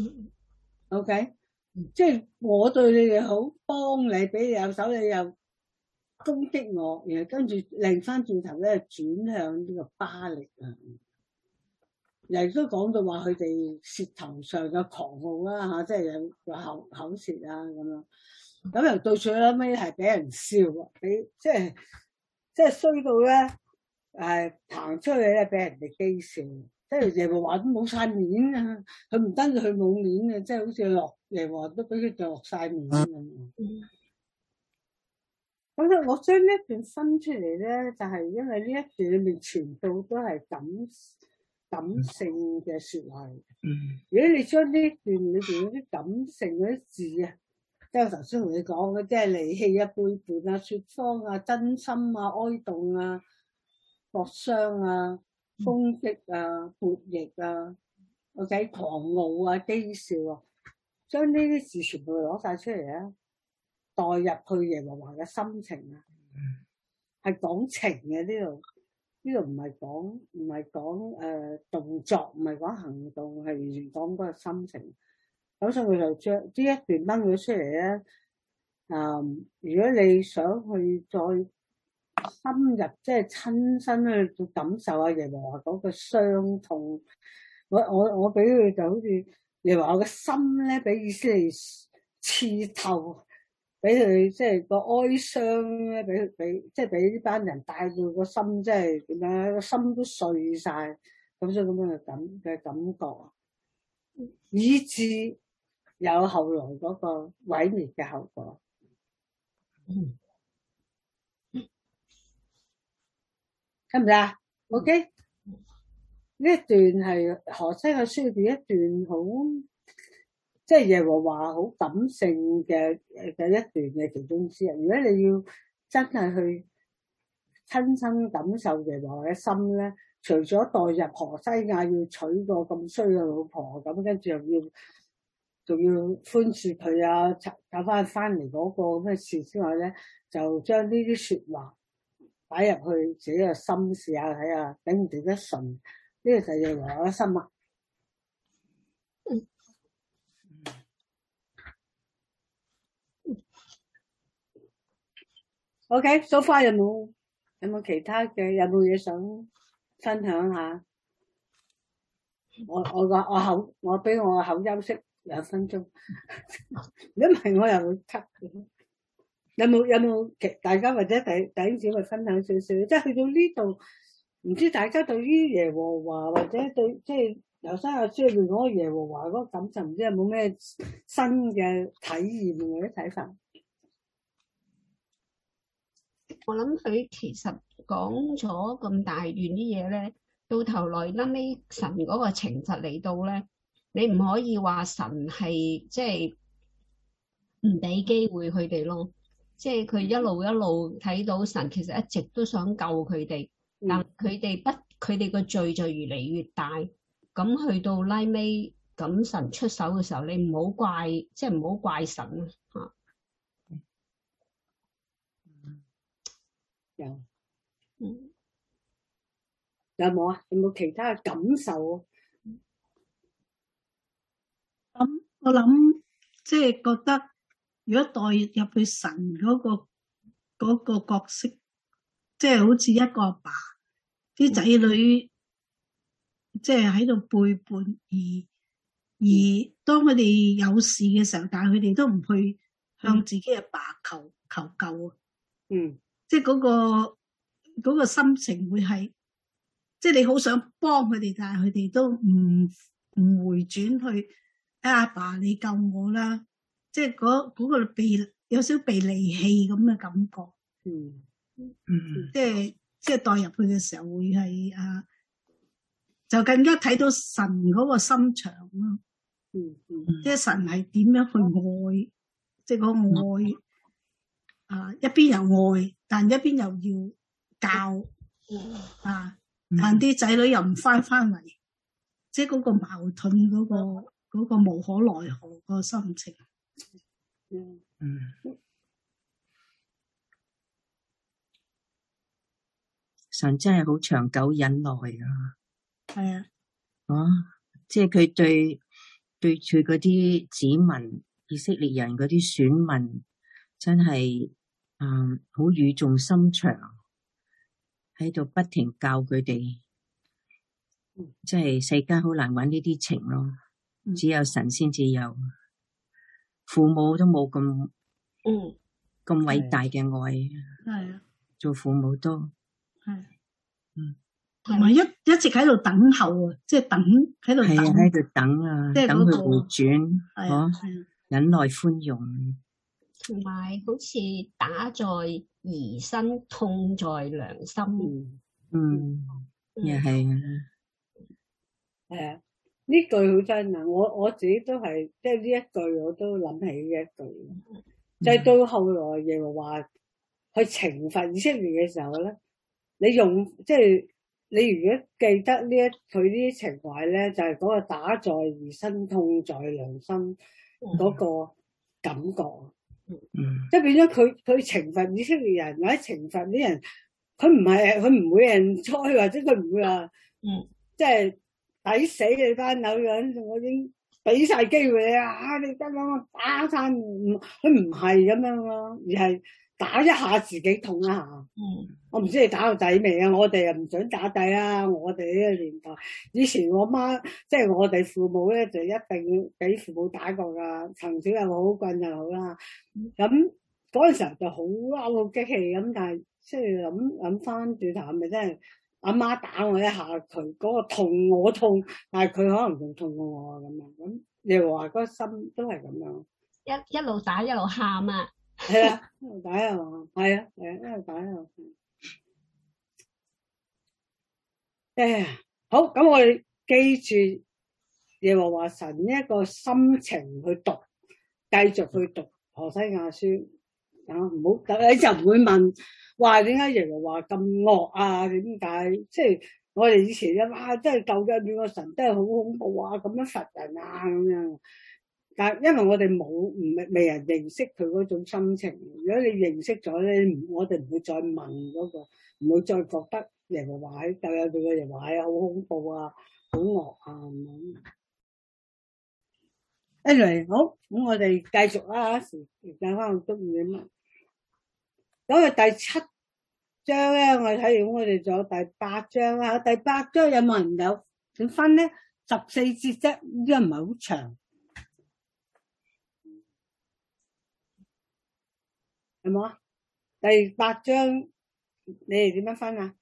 ，OK，即係我對你哋好，幫你俾你有手，你又攻擊我，然後跟住擰翻轉頭咧轉向呢個巴力啊！亦都講到話佢哋舌頭上嘅狂傲啦嚇，即係有口舌啊咁樣，咁又到最尾係俾人笑啊，即係衰到咧行出去咧俾人哋譏笑，即係耶和華都冇晒面啊！佢唔單止佢冇面嘅，即係好似耶和華都俾佢落晒面咁。咁咧，我將呢一段分出嚟咧，就係因為呢一段裏面全部都係感性嘅說話。如果你將呢段裏邊嗰啲感性嗰啲字啊，即係我頭先同你講嘅，即係離棄啊、背叛啊、說謊啊、真心啊、哀慟啊、割傷啊、攻擊啊、悖逆啊、OK 狂傲啊、譏笑啊，將呢啲字全部攞晒出嚟啊，代入去耶和華嘅心情啊，係講情嘅呢度。呢度唔係講動作，唔係講行動，係完全講嗰個心情。咁所以佢就將呢一段掹咗出嚟咧。如果你想去再深入，即係親身去感受下耶和華嗰個傷痛，我俾佢就好似耶和華嘅心咧，俾以色列刺透。俾佢即係個哀傷咧，俾呢班人帶到個心，即係點樣？個心都碎晒，咁所以咁樣嘅感覺，以致有後來嗰個毀滅嘅後果。得唔得啊 ？OK，呢一段係何西阿書裏邊一段好。即係耶和華好感性嘅一段嘅其中之一。如果你要真係去親身感受耶和華嘅心咧，除咗代入何西亞要娶個咁衰嘅老婆，咁跟住仲要寬恕佢啊，搞翻嚟嗰個咁嘅事之外咧，就將呢啲說話擺入去自己嘅心試下睇下，頂唔頂得順？呢個就係耶和華嘅心啊！ OK，so far 有冇其他嘅？有冇嘢想分享下？我俾我個口休息2分鐘，如果唔係我又會咳。有冇大家或者弟兄姊妹分享少少？即係去到呢度，唔知大家對於耶和華或者對即係猶西亞書裏邊嗰個耶和華嗰個感受，唔知有冇咩新嘅體驗或者睇法？ 我諗佢其實講咗咁大段啲嘢咧，到頭來後尾神嗰個懲罰嚟到咧，你唔可以話神係即係唔俾機會佢哋咯，即係佢一路睇到神其實一直都想救佢哋，但佢哋個罪就越嚟越大，咁去到拉尾咁神出手嘅時候，你唔好怪，即係唔好怪神啊。 有冇啊？有冇其他嘅感受啊？ 咁我諗即係覺得，如果代入去神嗰個角色，即係好似一個阿爸，啲仔女即係喺度背叛，而當佢哋有事嘅時候，但係佢哋都唔去向自己阿爸求救啊。即係嗰個心情會係，即係你好想幫佢哋，但係佢哋都唔回轉去，阿爸你救我啦！即係嗰個有少少被離棄咁嘅感覺。即係代入去嘅時候會係就更加睇到神嗰個心腸咯。即係神係點樣去愛，即係嗰個愛一邊又愛，但一邊又要教但啲仔女又唔翻嚟，即係嗰個矛盾嗰個無可奈何個心情。 神真係好長久忍耐啊！ 係啊， 即係佢對住嗰啲子民以色列人嗰啲選民，真係好語重心長，喺度不停教佢哋。即係世間好難揾呢啲情咯，只有神先至有，父母都冇咁偉大嘅愛。 係啊， 做父母都係，同埋一直喺度等候啊，即係等喺度等， 喺度等啊， 即係等佢回轉，忍耐寬容， 同埋好似打在兒身，痛在良心。 又係啊。 呢句好真啊！我自己都係，即係呢一句我都諗起呢一句，就係到後來耶和華去懲罰以色列嘅時候咧，你即係你如果記得佢呢啲情懷咧，就係嗰個打在兒身，痛在良心嗰個感覺。即係變咗佢懲罰以色列人或者懲罰啲人，佢唔會人災，或者佢唔會話即係抵死你班友樣，我已經俾晒機會你啊！你得啦，打餐佢唔係咁樣咯，而係打一下自己痛一下。我唔知你打到底未啊？我哋又唔想打底啊！我哋呢個年代，以前我媽即係我哋父母咧，就一定要俾父母打過噶，藤條又好，棍又好啦。咁嗰陣時候就好嬲好激氣咁，但係即係諗翻轉頭，係咪真係阿媽打我一下，佢嗰個痛我痛，但係佢可能仲痛過我咁樣。咁你話嗰個心都係咁樣， 一路打一路喊啊！ 係啊，一路打一路喊，係啊，一路打一路喊。好，咁我哋記住耶和華神呢一個心情去讀，繼續去讀何西亞書。唔好，你就唔會問話點解耶和華咁惡啊？點解？即係我哋以前真係舊嘅個神真係好恐怖啊！咁樣罰人啊咁樣。但係因為我哋未人認識佢嗰種心情。如果你認識咗咧，我哋唔會再問嗰個，唔會再覺得耶和華喺舊有佢嘅耶和華係好恐怖啊，好惡啊咁樣。Anyway，好，咁我哋繼續啦，時間翻到都唔遠啦。 咁啊第7章咧，我睇完我哋仲有第8章啦。第8章有冇人有點分咧？14節啫，呢個唔係好長，係冇啊？第8章你哋點樣分啊？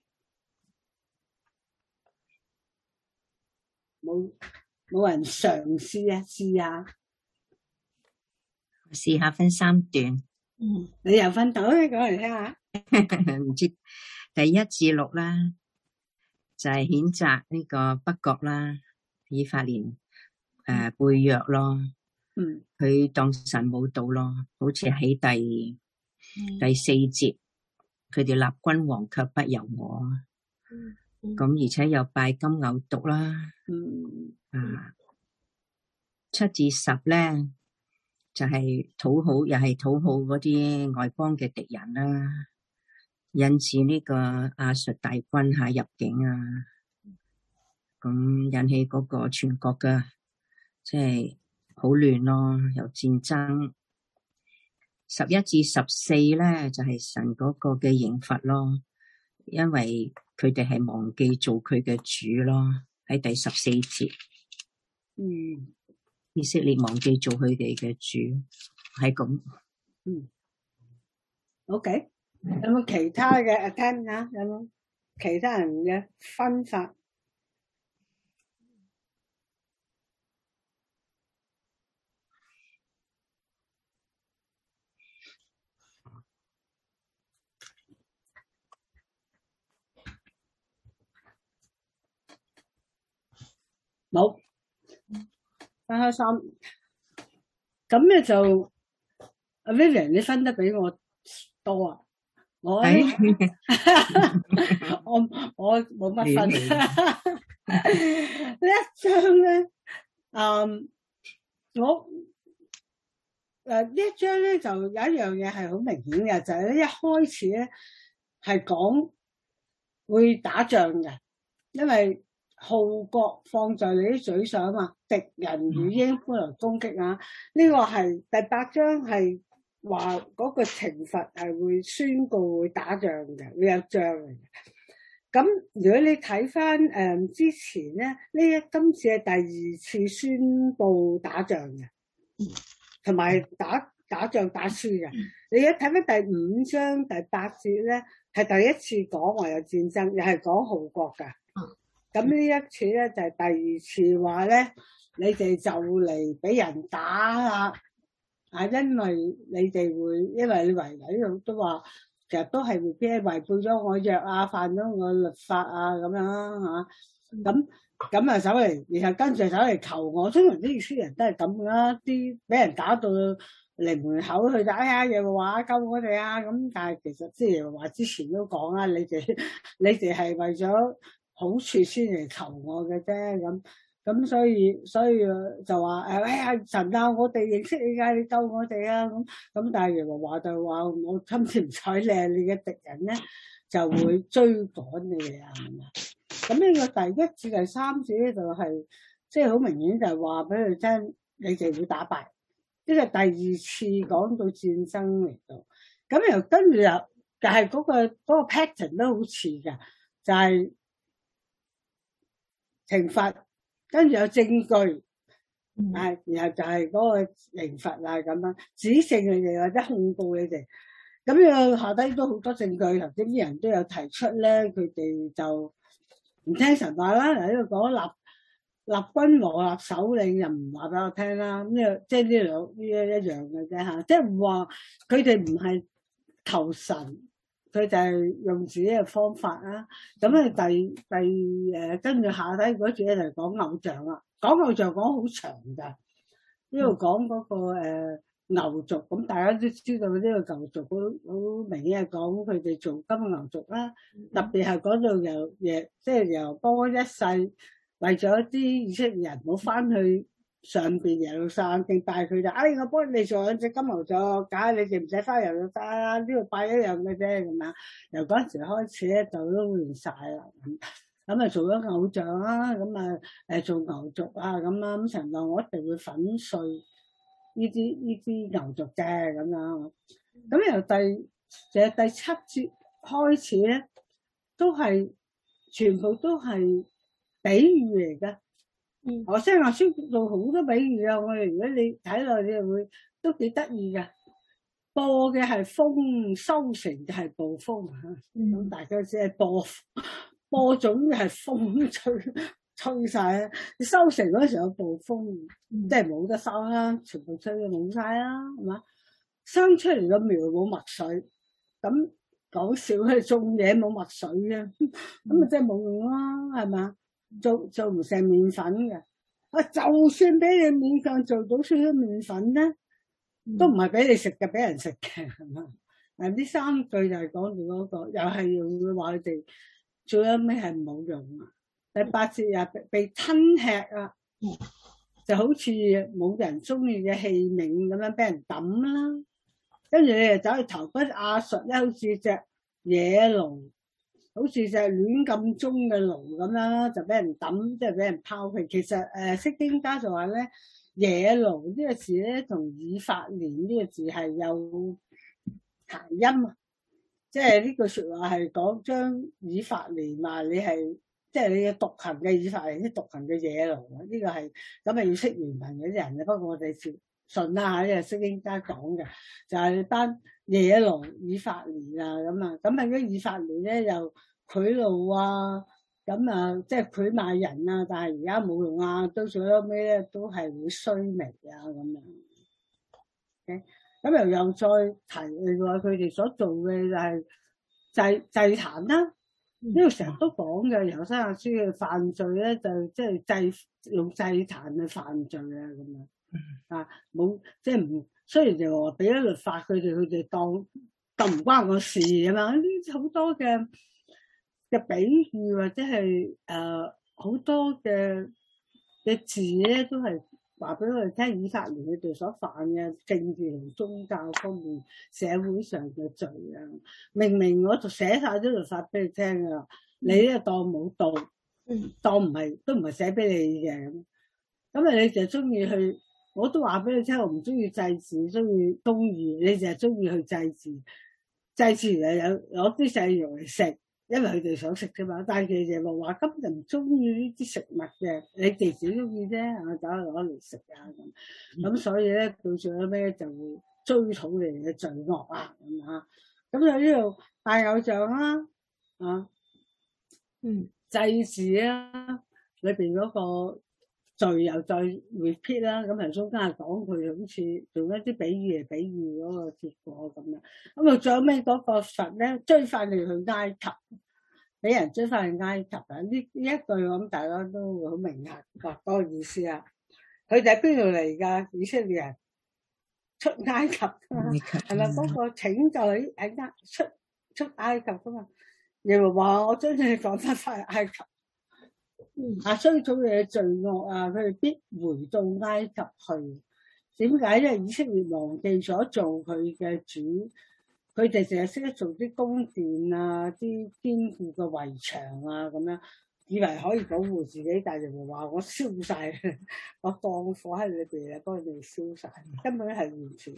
冇人嘗試啊？試下， 試下分3段。 你又分到咧，講嚟聽下。 唔知第1至6啦，就係譴責呢個北國啦，以法蓮背約咯，佢當神冇道咯，好似喺第4節，佢哋立君王卻不由我，咁而且又拜金牛犢啦，7至10咧就係討好，又係討好嗰啲外邦嘅敵人啦，引致呢個亞述大軍入境啊，咁引起嗰個全國嘅即係好亂咯，有戰爭。11至14咧就係神嗰個嘅刑罰咯，因為佢哋係忘記做佢嘅主咯，喺第14節。以色列忘記做佢哋嘅主，係咁。 OK， 有冇其他嘅 attempt 啊？有冇其他人嘅分法？冇。分開3，咁咧就阿 Vivian 你分得比我多啊！我冇乜分。呢一章咧，我呢一章咧就有一樣嘢係好明顯嘅，就係咧一開始咧係講會打仗嘅，因為號角放在你啲嘴上啊，敵人如鷹般來攻擊啊！呢個係第8章係話嗰個懲罰係會宣告會打仗嘅，會有仗嘅。咁如果你睇翻之前咧，今次係第2次宣布打仗嘅，同埋打仗打輸嘅。你一睇翻第5章第8節咧，係第一次講話有戰爭，又係講號角㗎。咁呢一次咧就係第2次話咧，你哋就嚟俾人打啦，因為你哋會，因為你圍嚟都話，其實都係會違背咗我約啊，犯咗我律法啊咁樣啦咁啊走嚟，然後跟住走嚟求我，通常啲以色列人都係咁啦，啲俾人打到嚟門口去就哎呀耶和華救我哋啊咁，但係其實即係耶和華之前都講啦，你哋係為咗好處先嚟求我嘅啫，咁所以就話哎呀神啊，我哋認識你㗎，你救我哋啊咁，但係耶和華就話我今次唔睬你，你嘅敵人咧就會追趕你哋啊咁呢個第1至第3節咧就係即係好明顯就係話俾佢聽，你哋會打敗。呢個第2次講到戰爭嚟到，咁又跟住又但係嗰個 pattern 都好似㗎，就係懲罰，跟住有證據，然後就係嗰個刑罰啊咁樣，指證你哋或者控告你哋。咁樣下低都好多證據，頭先啲人都有提出咧，佢哋就唔聽神話啦。嗱呢度講立君王、立首領又唔話俾我聽啦。咁呢即係呢一樣嘅啫嚇，即係唔話佢哋唔係求神，佢就係用自己嘅方法啦。咁咧跟住下低嗰節咧就講偶像啦，講偶像講好長㗎。呢度講嗰個牛族，咁大家都知道呢個牛族好明顯係講佢哋做金牛族啦。特別係講到即係由波一世為咗啲以色列人唔好翻去上邊耶路撒冷敬拜佢就，我幫你做兩隻金牛座，假你哋唔使翻耶路撒冷，呢度拜一樣嘅啫咁樣。由嗰陣時開始咧就都亂晒啦。咁啊做咗偶像啦，咁啊做牛族啊咁啊，咁神話我一定會粉碎呢啲牛族嘅咁樣。咁由第其實第7節開始咧，全部都係比喻嚟㗎。我先話書做好多比喻啊！我哋如果你睇落，你就會都幾得意㗎。播嘅係風，收成嘅係暴風嚇。咁大家知係播種嘅係風吹晒啦。你收成嗰時候有暴風，即係冇得收啦，全部吹到冇晒啦，係嘛？生出嚟個苗冇墨水，咁講笑係種嘢冇墨水嘅，咁啊真係冇用啦，係嘛？做唔成麵粉嘅。啊，就算俾你勉強做到少少麵粉咧，都唔係俾你食嘅，俾人食嘅，係嘛？呢3句就係講住嗰個，又係用話佢哋最後尾係冇用啊。第8節又被吞吃啊，就好似冇人中意嘅器皿咁樣俾人抌啦。跟住你就走去投奔亞述咧，好似隻野驢，好似隻亂咁中嘅驢咁樣啦，就俾人抌，即係俾人拋棄。其實釋經家就話咧，野驢呢個字咧同以法蓮呢個字係有諧音啊，即係呢句説話係講將以法蓮話你係即係你嘅獨行嘅以法蓮，啲獨行嘅野驢啊，呢個係咁啊要識原文嗰啲人嘅。不過我哋信啦嚇，呢個釋經家講嘅就係班野驢以法蓮啊咁啊，咁啊啲以法蓮咧又賄賂啊，咁啊即係賄賣人啊，但係而家冇用啊，到最後尾咧都係會衰微啊咁樣。咁又再提另外佢哋所做嘅就係祭壇啦。呢個成日都講嘅，猶西亞書嘅犯罪咧就即係用祭壇去犯罪啊咁樣。啊，冇即係唔，雖然就話俾咗律法佢哋當唔關我事啊嘛。呢啲好多嘅比喻或者係好多嘅字咧，都係話俾我哋聽以法蓮佢哋所犯嘅政治同宗教方面社會上嘅罪啊。明明我就寫晒啲律法俾你聽噶啦，你咧當冇到，當唔係都唔係寫俾你嘅咁啊，你就中意去。我都話俾你聽，我唔中意祭祀，中意公義，你就係中意去祭祀。祭祀又攞啲細肉嚟食，因為佢哋想食啫嘛。但係其實就話根本就唔中意呢啲食物嘅，你哋自己中意啫，啊走去攞嚟食啊咁。咁所以咧，到最後尾就會追討你嘅罪惡啊咁啊。咁就呢度拜偶像啦，祭祀啊，裏邊嗰個。罪又再 repeat 啦，咁人中間係講佢好似用一啲比喻嚟比喻嗰個結果咁樣。咁啊，最後尾嗰個神咧追翻你去埃及，俾人追翻去埃及啊！呢一句我諗大家都會好明白嗰個意思啊。佢哋喺邊度嚟㗎？以色列人出埃及㗎嘛，係咪嗰個拯救喺出埃及㗎嘛？耶和華我將你趕翻去埃及。追討你嘅罪惡啊！佢哋必回到埃及去。點解咧？以色列忘記咗做佢嘅主，佢哋淨係識得做啲宮殿啊、啲堅固嘅圍牆啊咁樣，以為可以保護自己，但係人哋話我燒晒，我放火喺裏邊啊，幫佢哋燒晒，根本係完全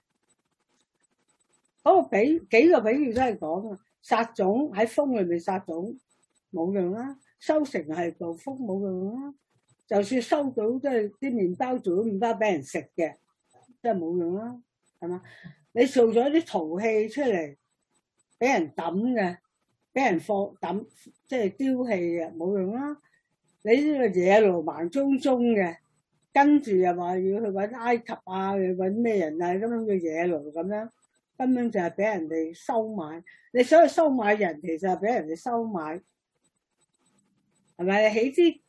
嗰個幾個比喻都係講啊，撒種喺風裏面撒種冇用啦。收成係暴風冇用啦，就算收到即係啲麵包做咗麵包俾人食嘅，真係冇用啦，係嘛？你做咗啲陶器出嚟，俾人抌嘅，俾人抌，即係丟棄嘅，冇用啦。你呢個野驢盲舂舂嘅，跟住又話要去搵埃及啊，要搵咩人啊，咁樣嘅野驢咁樣，根本就係俾人哋收買。你想去收買人，其實係俾人哋收買。係咪起啲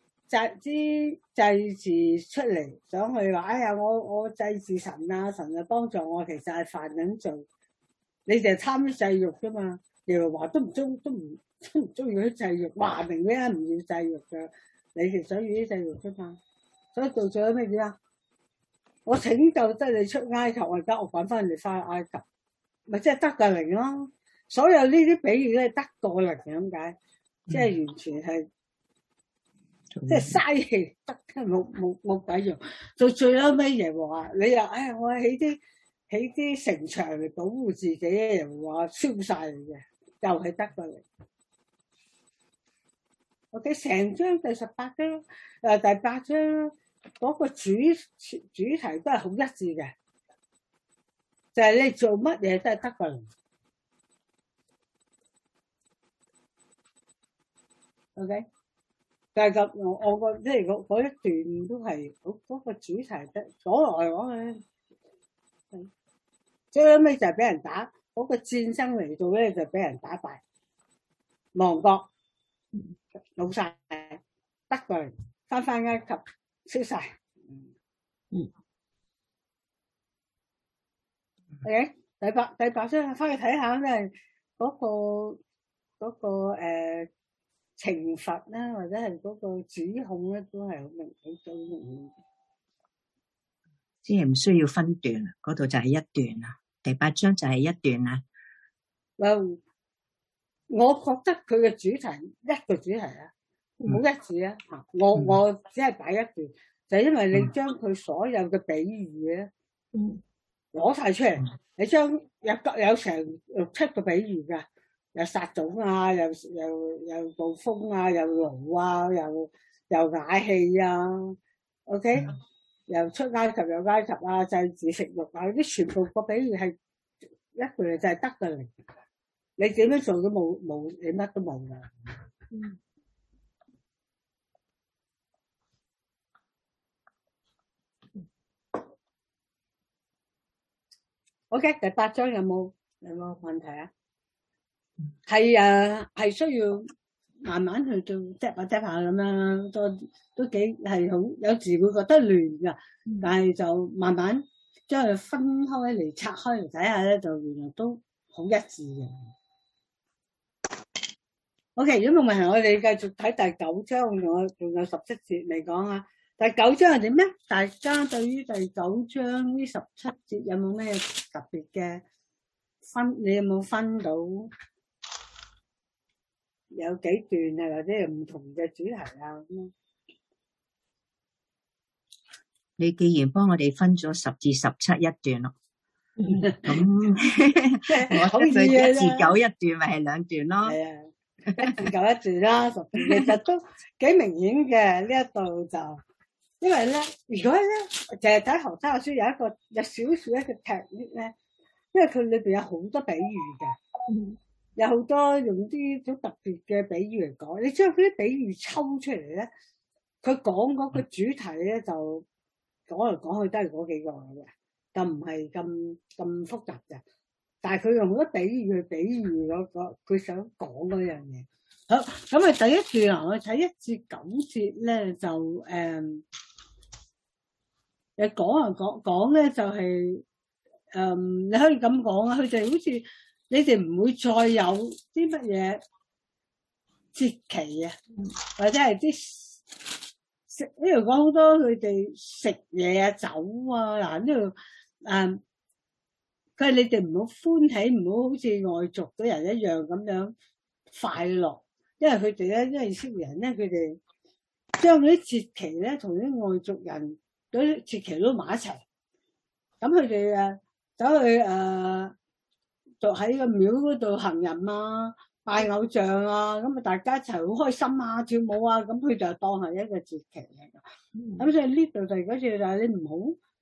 祭祀出嚟，想去話哎呀我祭祀神啊，神就幫助我，其實係犯緊罪。你就係貪啲祭肉啫嘛。耶和華都唔中意啲祭肉，話明咩唔要祭肉嘅，你哋想要啲祭肉啫嘛。所以到最後咩嘢啊？我拯救得你出埃及，我而家我趕翻你翻去埃及，咪即係得個靈咯。所有呢啲比喻都係得個靈咁解，即係完全係。即係嘥氣，得冇鬼用。到最後尾耶和華，你又我起啲城牆嚟保護自己嘅人話燒晒嚟嘅，又係得過嚟。OK， 成章第18章第8章嗰個主題都係好一致嘅，就係你做乜嘢都係得過嚟。OK， 但係咁我覺即係嗰一段都係嗰個主題得講來講去。最尾就係俾人打，嗰個戰爭嚟到咧就俾人打敗，亡國，老晒，得過嚟，翻埃及，燒晒。OK， 第八章翻去睇下咧，嗰個懲罰啦，或者係嗰個指控咧，都係好明顯。 即係唔需要分段，嗰度就係一段啦。第8章就係一段啦。 我覺得佢嘅主題一個主題啊，好一致啊。我只係擺一段，就係因為你將佢所有嘅比喻咧，攞晒出嚟，你將有成6、7個比喻噶，有撒種啊，又暴風啊，又驢啊，又瓦器啊 ，OK。又出埃及有埃及啊，祭祀食肉啊，啲全部個比喻係一句就係得嘅嚟，你點樣做都冇，你乜都冇噶。OK， 第8章有冇問題啊？係需要慢慢去做step下咁樣，都幾係好，有時會覺得亂噶，但係就慢慢將佢分開嚟拆開嚟睇下咧，就原來都好一致嘅。OK， 如果冇問題，我哋繼續睇第9章，仲有17節未講啊。第9章係點咧？大家對於第9章呢17節有冇咩特別嘅分？你有冇分到？有幾段啊，或者有唔同嘅主題啊咁。 你既然幫我哋分咗10至17一段咯，咁我覺得1至9一段咪係2段咯。 係啊，1至9一段啦，10段其實都幾明顯嘅。呢一度就因為咧，如果咧淨係睇學生嘅書，有少少一個 technique 咧，因為佢裏邊有好多比喻嘅。有好多用啲好特別嘅比喻嚟講，你將嗰啲比喻抽出嚟咧，佢講嗰個主題咧就講嚟講去都係嗰幾個嘅，就唔係咁複雜嘅。但係佢用好多比喻去比喻佢想講嗰樣嘢。好，咁啊第一段啊，我睇1至9節咧就講咧就係你可以咁講啊，佢就好似。你哋唔會再有啲乜嘢節期啊，或者係啲食呢度講好多佢哋食嘢啊、酒啊，嗱呢度佢係你哋唔好歡喜，唔好好似外族嘅人一樣咁樣快樂，因為佢哋咧，因為以色列人咧，佢哋將嗰啲節期咧同啲外族人嗰啲節期撈埋一齊，咁佢哋走去就喺個廟嗰度行淫啊、拜偶像啊，咁啊大家一齊好開心啊、跳舞啊，咁佢就當係一個節期嚟㗎。咁所以呢度就嗰次就係你唔好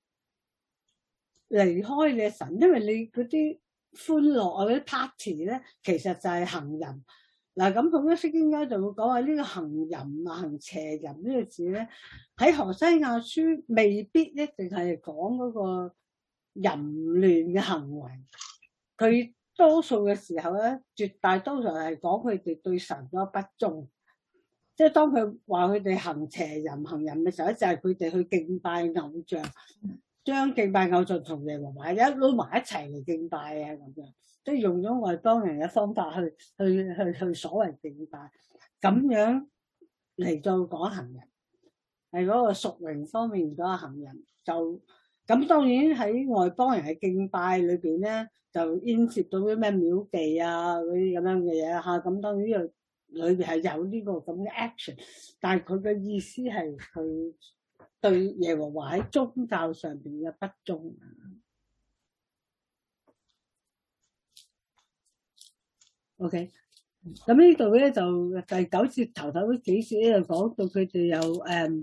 離開你嘅神，因為你嗰啲歡樂啊、嗰啲 party 咧，其實就係行淫。嗱，咁好多聖經家就會講話呢個行淫啊、行邪淫呢個字咧，喺何西亞書未必一定係講嗰個淫亂嘅行為。佢多數嘅時候咧，絕大多數係講佢哋對神嗰不忠，即係當佢話佢哋行邪淫、行淫嘅時候，就係佢哋去敬拜偶像，將敬拜偶像同耶和華一撈埋一齊嚟敬拜啊咁樣，即係用咗外邦人嘅方法去所謂敬拜，咁樣嚟到講行淫，係嗰個屬靈方面嗰個行淫就咁。當然喺外邦人嘅敬拜裏邊咧，就牽涉到啲咩廟妓啊嗰啲咁樣嘅嘢嚇，咁當然呢個裏邊係有呢個咁嘅 action， 但係佢嘅意思係佢對耶和華喺宗教上邊嘅不忠。 OK，咁呢度咧就第9節頭幾節咧就講到佢哋有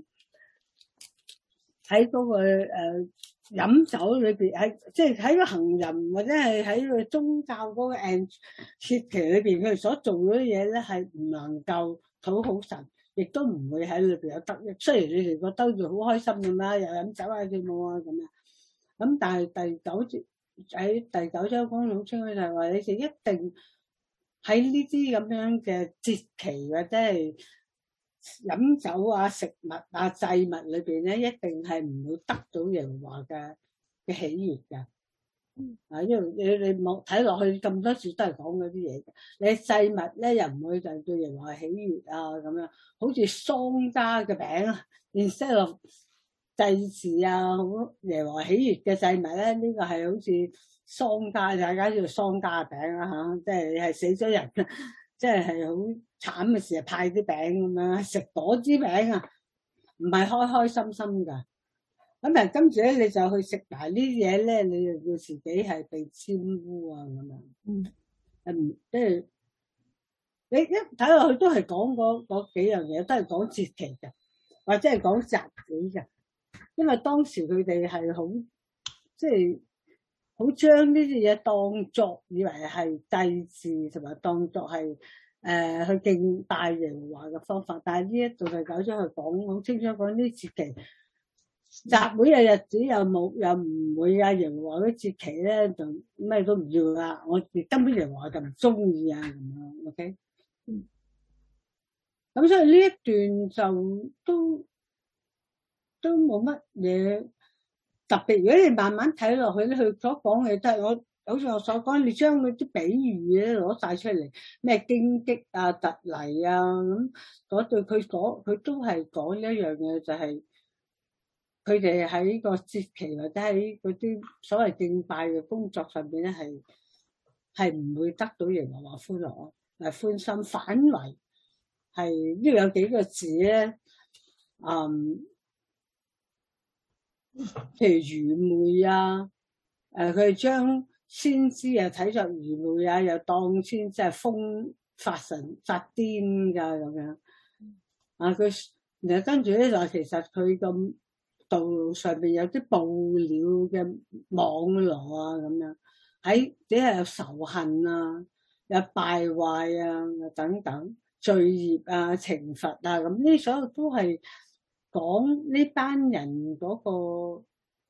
喺嗰個飲酒裏邊，即係喺個行淫或者係喺個宗教嗰個節期裏邊，佢哋所做嗰啲嘢咧係唔能夠討好神，亦都唔會喺裏邊有得益。雖然你哋覺得好似好開心咁啦，又飲酒啊、跳舞啊咁樣，咁但係第9節喺第9章講到清楚就係話，你哋一定喺呢啲咁樣嘅節期或者係飲酒啊、食物啊、祭物裏邊咧，一定係唔會得到耶和華嘅喜悅嘅。因為你冇睇落去咁多次都係講嗰啲嘢嘅。你祭物咧又唔會就對耶和華喜悅啊咁樣，好似喪家嘅餅啊，instead of祭祀啊，好耶和華喜悅嘅祭物咧，呢個係好似喪家，大家叫做喪家餅啊嚇，即係你係死咗人，即係好慘嘅時候派啲餅咁樣，食嗰支餅啊，唔係開開心心噶。咁啊，跟住咧你就去食埋呢啲嘢咧，你就要自己係被沾污啊咁樣。即係你一睇落去都係講嗰幾樣嘢，都係講節期嘅，或者係講習會嘅。因為當時佢哋係好即係好將呢啲嘢當作以為係祭祀，同埋當作係去敬拜耶和華嘅方法。但係呢一度就搞咗去講好清楚講呢節期。集會嘅日子又唔會啊，耶和華嗰節期咧就咩都唔要啦，我哋根本耶和華就唔中意啊咁樣 ，OK？咁所以呢一段就都冇乜嘢特別。如果你慢慢睇落去咧，佢所講嘅都係好似我所講，你將嗰啲比喻咧攞晒出嚟，咩荊棘啊、突泥啊咁，嗰對佢都係講一樣嘢，就係。佢哋喺個節期或者喺嗰啲所謂敬拜嘅工作上邊咧，係唔會得到耶和華歡樂，歡心，反為係呢度有幾個字咧，譬如愚昧啊，佢哋將先知啊睇作愚昧啊，又當先知係瘋發神發癲噶咁樣啊，佢然後跟住咧就其實佢咁。道路上邊有啲捕鳥嘅網羅啊，咁樣喺只係有仇恨啊，有敗壞啊等等罪孽啊、懲罰啊，咁呢所有都係講呢班人嗰個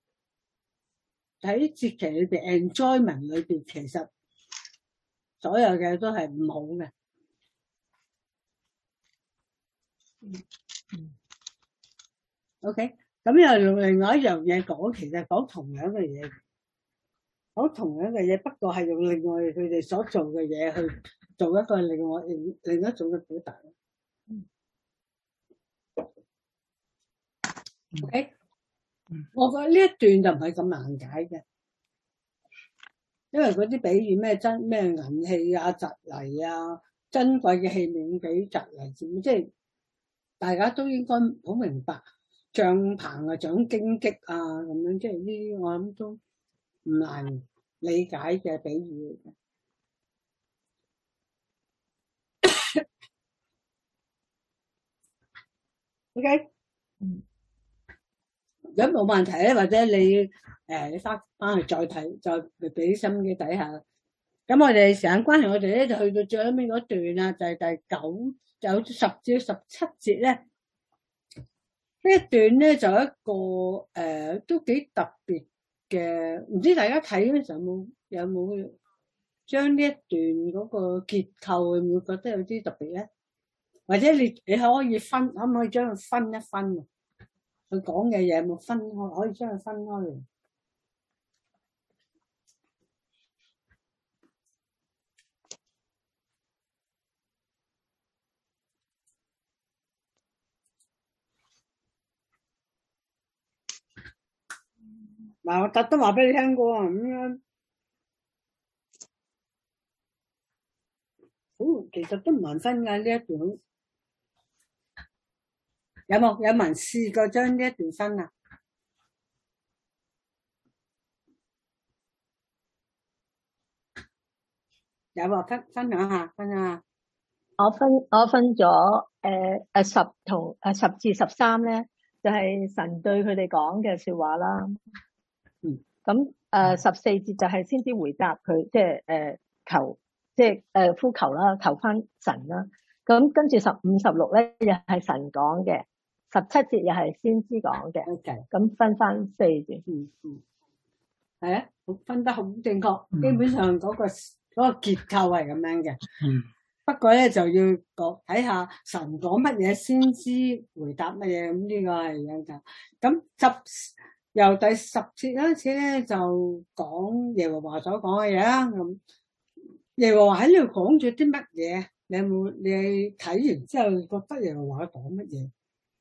喺節期裏邊 enjoyment 裏邊，其實所有嘅都係唔好嘅。OK。咁又用另外一樣嘢講，其實講同樣嘅嘢，不過係用另外佢哋所做嘅嘢去做一個另一種嘅表達。OK，我覺得呢一段就唔係咁難解嘅，因為嗰啲比喻咩銀器啊、蒺藜啊、珍貴嘅器皿俾蒺藜，即係大家都應該好明白。帳棚啊，長荊棘啊，咁樣即係呢啲，我諗都唔難理解嘅比喻嚟嘅。OK，如果冇問題咧，或者你翻去再睇，再俾心機睇下。咁我哋時間關係，我哋咧就去到最後尾嗰段啊，就係第9有10至17節咧。呢一段咧就一個都幾特別嘅，唔知大家睇嗰時候有冇將呢一段嗰個結構會唔會覺得有啲特別咧？或者你可唔可以將佢分一分？佢講嘅嘢有冇分開？可以將佢分開嚟。嗱，我特登話俾你聽過啊，咁樣，其實都唔難分㗎呢一段。有人試過將呢一段分啊？ 有話分享下，分享下。 我分咗10至13咧，就係神對佢哋講嘅說話啦。咁14節就係先知回答佢，即係求，即係呼求啦，求翻神啦。咁跟住15、16咧又係神講嘅，17節又係先知講嘅。 OK， 咁分翻4節。 係啊，分得好正確。基本上嗰個結構係咁樣嘅。不過咧就要睇下神講乜嘢，先知回答乜嘢。咁呢個係有就咁由第10節開始咧就講耶和華所講嘅嘢啦。咁耶和華喺呢度講咗啲乜嘢？你睇完之後覺得耶和華講乜嘢？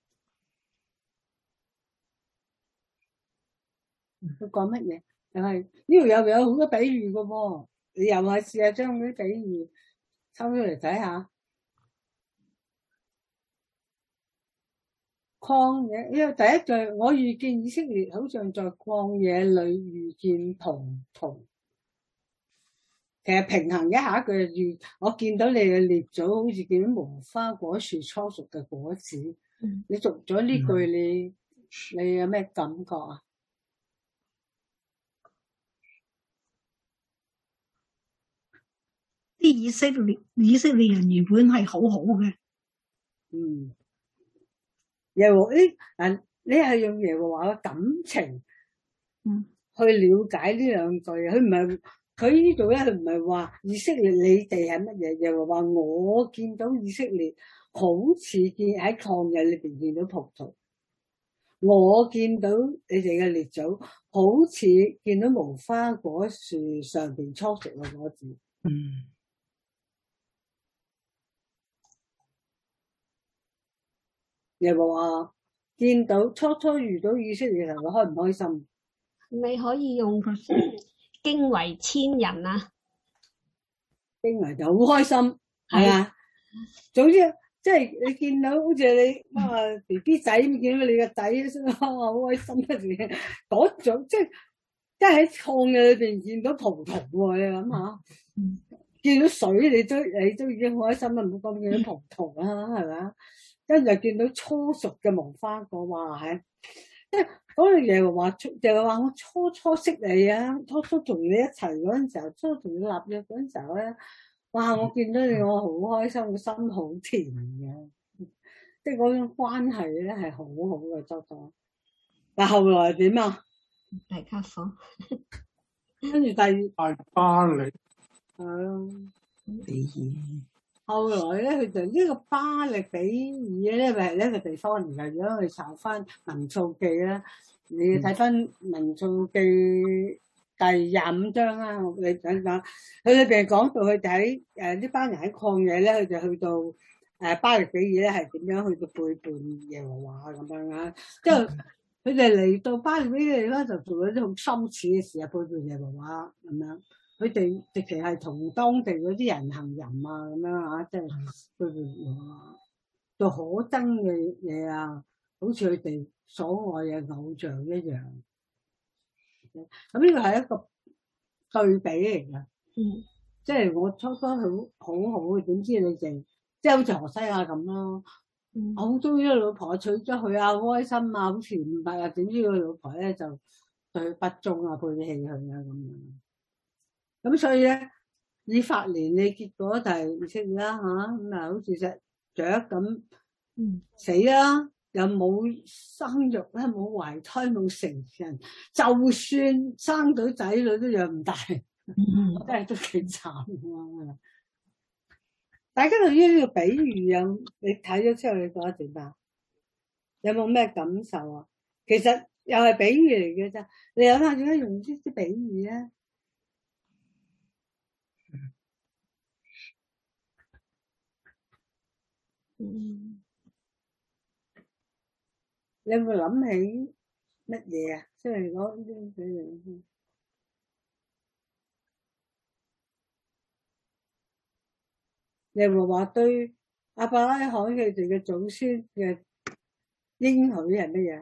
佢講乜嘢？又係呢度有好多比喻嘅喎，你又係試下將嗰啲比喻抽出嚟睇下。曠野，因為第一句我遇見以色列，好像在曠野裏遇見葡萄。其實平衡一下一句，我見到你嘅列祖，好似見到無花果樹初熟嘅果子。你讀咗呢句，你有咩感覺啊？ 啲以色列人原本係好好嘅。 耶和你係用耶和華嘅感情去了解呢兩句。佢呢度咧，佢唔係話以色列你哋係乜嘢，耶和華我見到以色列好似喺曠野裏邊見到葡萄，我見到你哋嘅列祖好似見到無花果樹上邊初熟嘅果子。耶和華見到初遇到以色列人，開唔開心？ 你可以用驚為千人啊！ 驚為就好開心，係啊。總之即係你見到好似你BB 仔見到你個仔，好開心嗰時，嗰種即係喺曠野裏邊見到葡萄喎，你諗下，見到水你都已經好開心啦，唔好講見到葡萄啦，係咪啊？跟住見到初熟嘅無花果，哇係！即係嗰個耶和華就話我初識你啊，初同你一齊嗰陣時候，初同你立約嗰陣時候咧，哇！我見到你我好開心，個心好甜嘅，即係嗰種關係咧係好好嘅初。但係後來點啊？ 大家伙， 跟住大巴力係咯。後來咧，佢就呢個巴力比喻咧，咪係呢個地方嚟㗎。如果去查翻民數記咧，你睇翻民數記第25章啦，你講講，佢裏邊講到佢哋喺呢班人喺曠野咧，佢就去到巴力比喻咧係點樣去到背叛耶和華咁樣啊？即係佢哋嚟到巴力比喻咧，就做咗啲好羞恥嘅事啊，背叛耶和華咁樣。佢哋直情係同當地嗰啲人行淫啊，咁樣啊，即係佢哋做可憎嘅嘢啊，好似佢哋所愛嘅偶像一樣。咁呢個係一個對比嚟㗎。即係我初初好好，點知你哋即係好似何西阿咁咯。我好中意個老婆，娶咗佢啊，好開心啊，好甜蜜啊，點知個老婆咧就對佢不忠啊，背棄佢啊咁樣。咁所以咧，以法蓮嘅結果就係以色列啦嚇，咁啊好似隻雀咁死啦，又冇生育咧，冇懷胎，冇成人，就算生到仔女都養唔大，真係都幾慘啊！大家對於呢個比喻你睇咗之後，你覺得點啊？有冇咩感受啊？其實又係比喻嚟嘅啫，你諗下點解用呢啲比喻咧？你有冇諗起乜嘢啊？即係講呢啲比喻。耶和華對亞伯拉罕佢哋嘅祖先嘅應許係乜嘢？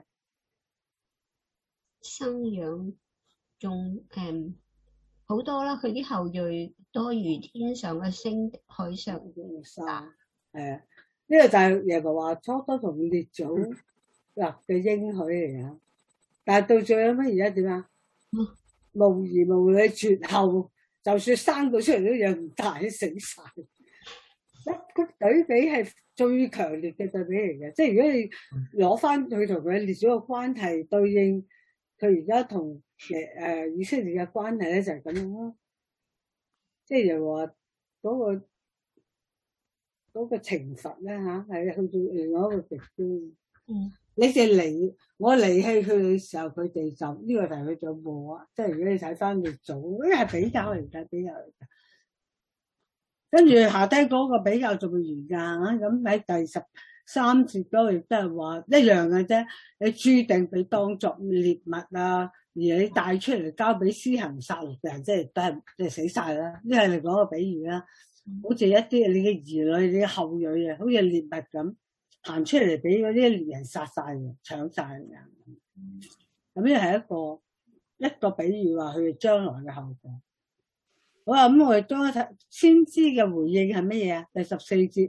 生養好多啦，佢啲後裔多如天上嘅星，海上嘅沙，係啊，呢個就係耶和華初初同列祖立嘅應許嚟㗎。但係到最後乜而家點啊？無兒無女絕後，就算生到出嚟都養唔大，死晒。個對比係最強烈嘅對比嚟嘅，即係如果你攞翻佢同佢列祖嘅關係對應，佢而家同以色列嘅關係咧就係咁樣咯。即係又話嗰個懲罰咧嚇係去到另外一個極端。你哋離我離棄佢嘅時候，佢哋就呢個就係佢做禍啊！即係如果你睇翻列祖，呢係比較嚟㗎，比較嚟㗎。跟住下低嗰個比較仲會完㗎，咁喺第13節嗰度亦都係話一樣嘅啫。你注定被當作獵物啊，而你帶出嚟交俾施行殺戮嘅人，即係都係即係死晒啦。呢係嚟講個比喻啦，好似一啲你嘅兒女、你嘅後裔啊，好似獵物咁行出嚟俾嗰啲獵人殺晒嘅、搶晒嘅。咁呢係一個比喻話佢哋將來嘅後果。好啊，咁我哋當一睇先知嘅回應係乜嘢啊？第14節，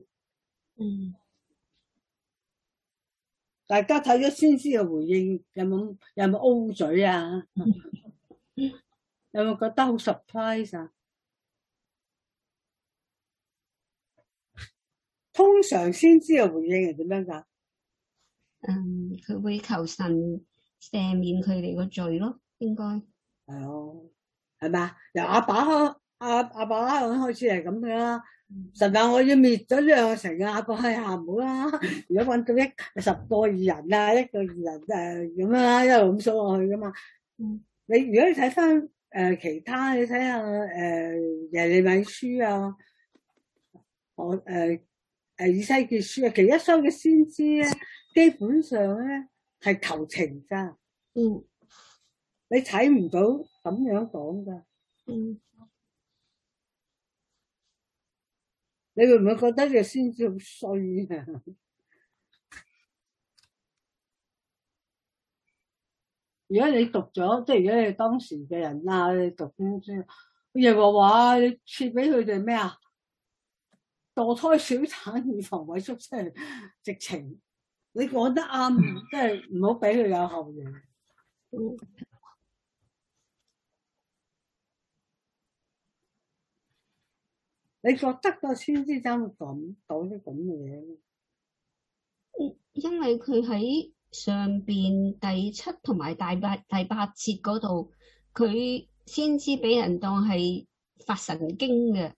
大家睇咗先知嘅回應，有冇 O 嘴啊？有冇覺得好 surprise 啊？通常先知嘅回應係點樣㗎？ 佢會求神赦免佢哋個罪咯，應該係咯，係咪啊？由亞伯拉罕開始係咁嘅啦。神話我要滅咗呢兩個城啊！亞伯拉罕唔好啦，如果揾到10個義人啊，一個義人咁啦，一路咁數落去噶嘛。你如果你睇翻其他，你睇下耶利米書啊，以西結書啊，其一收嘅先知咧，基本上咧係求情㗎。你睇唔到咁樣講㗎。你會唔會覺得呢個先知好衰啊？如果你讀咗，即係如果你當時嘅人啊，你讀經書，耶和華你賜俾佢哋咩啊？墮胎小產以防萎縮，即係直情，你講得啱，即係唔好俾佢有後人。你覺得個先知怎會咁講啲咁嘅嘢？ 因為佢喺上邊第7同埋第8節嗰度，佢先知俾人當係發神經嘅，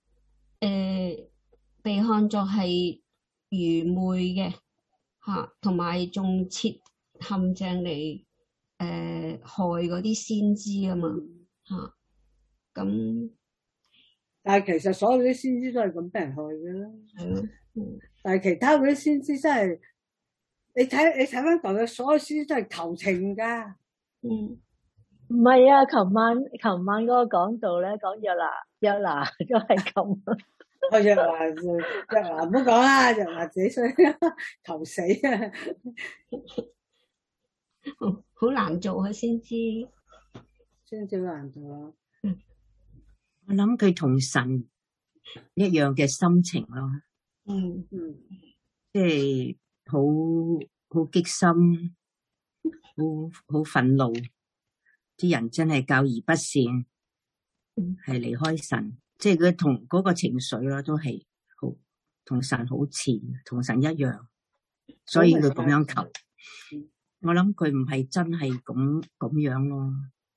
被看作係愚昧嘅嚇，同埋仲設陷阱嚟害嗰啲先知啊嘛嚇，咁。 但係其實所有啲先知都係咁俾人害嘅啦。但係其他嗰啲先知真係，你睇翻舊嘅所有先知都係求情㗎。 唔係啊，琴晚嗰個講道咧，講約拿都係咁。 約拿唔好講啦，約拿自己衰求死啊！ 好難做啊，先知好難做啊！ 我諗佢同神一樣嘅心情咯，即係好激心，好憤怒，啲人真係教而不善，係離開神，即係佢同嗰個情緒咯，都係好同神好似，同神一樣，所以佢咁樣求。我諗佢唔係真係咁樣咯。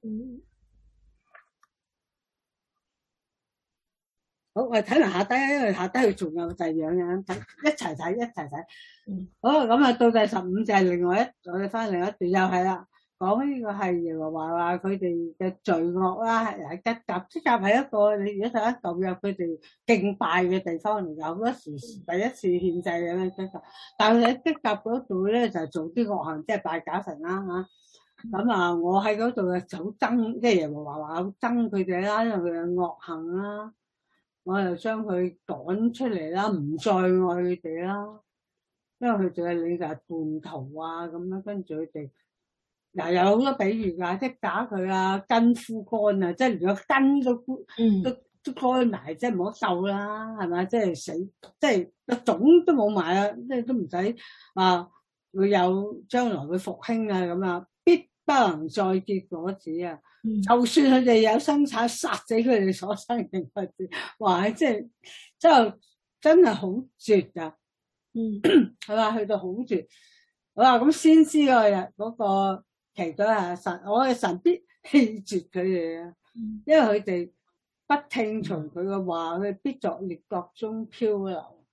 好，我哋睇埋下低，因為下低佢仲有第二樣嘢睇，一齊睇。好，咁啊到第15就係另外我哋翻另一段又係啦，講呢個係耶和華話佢哋嘅罪惡啦，係吉甲，吉甲係一個你如果睇舊約佢哋敬拜嘅地方嚟㗎，好多時第一次獻祭咁樣吉甲，但係喺吉甲嗰度咧就做啲惡行，即係拜假神啦嚇。咁啊，我喺嗰度嘅就好憎，即係耶和華話好憎佢哋啦，因為佢嘅惡行啦。我又將佢趕出嚟啦，唔再愛佢哋啦，因為佢哋係你就係叛徒啊咁樣，跟住佢哋嗱有好多比喻㗎，即係打佢啊，筋枯乾啊，即係連個筋都該埋，即係唔好鬥啦，係咪？即係死，即係個種都冇埋啦，即係都唔使話會有將來會復興啊咁啊，必不能再結果子啊！就算佢哋有生產，殺死佢哋所生嘅果子，哇！即係真係好絕噶，係嘛？去到好絕，好啦，咁先知嗰個期佢係神，我嘅神必棄絕佢哋啊，因為佢哋不聽從佢嘅話，佢必作列國中漂流，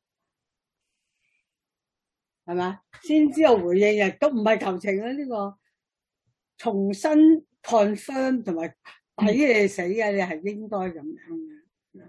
係嘛？先知嘅回應亦都唔係求情啊，呢個重新 confirm 同埋抵你死嘅，你係應該咁樣嘅。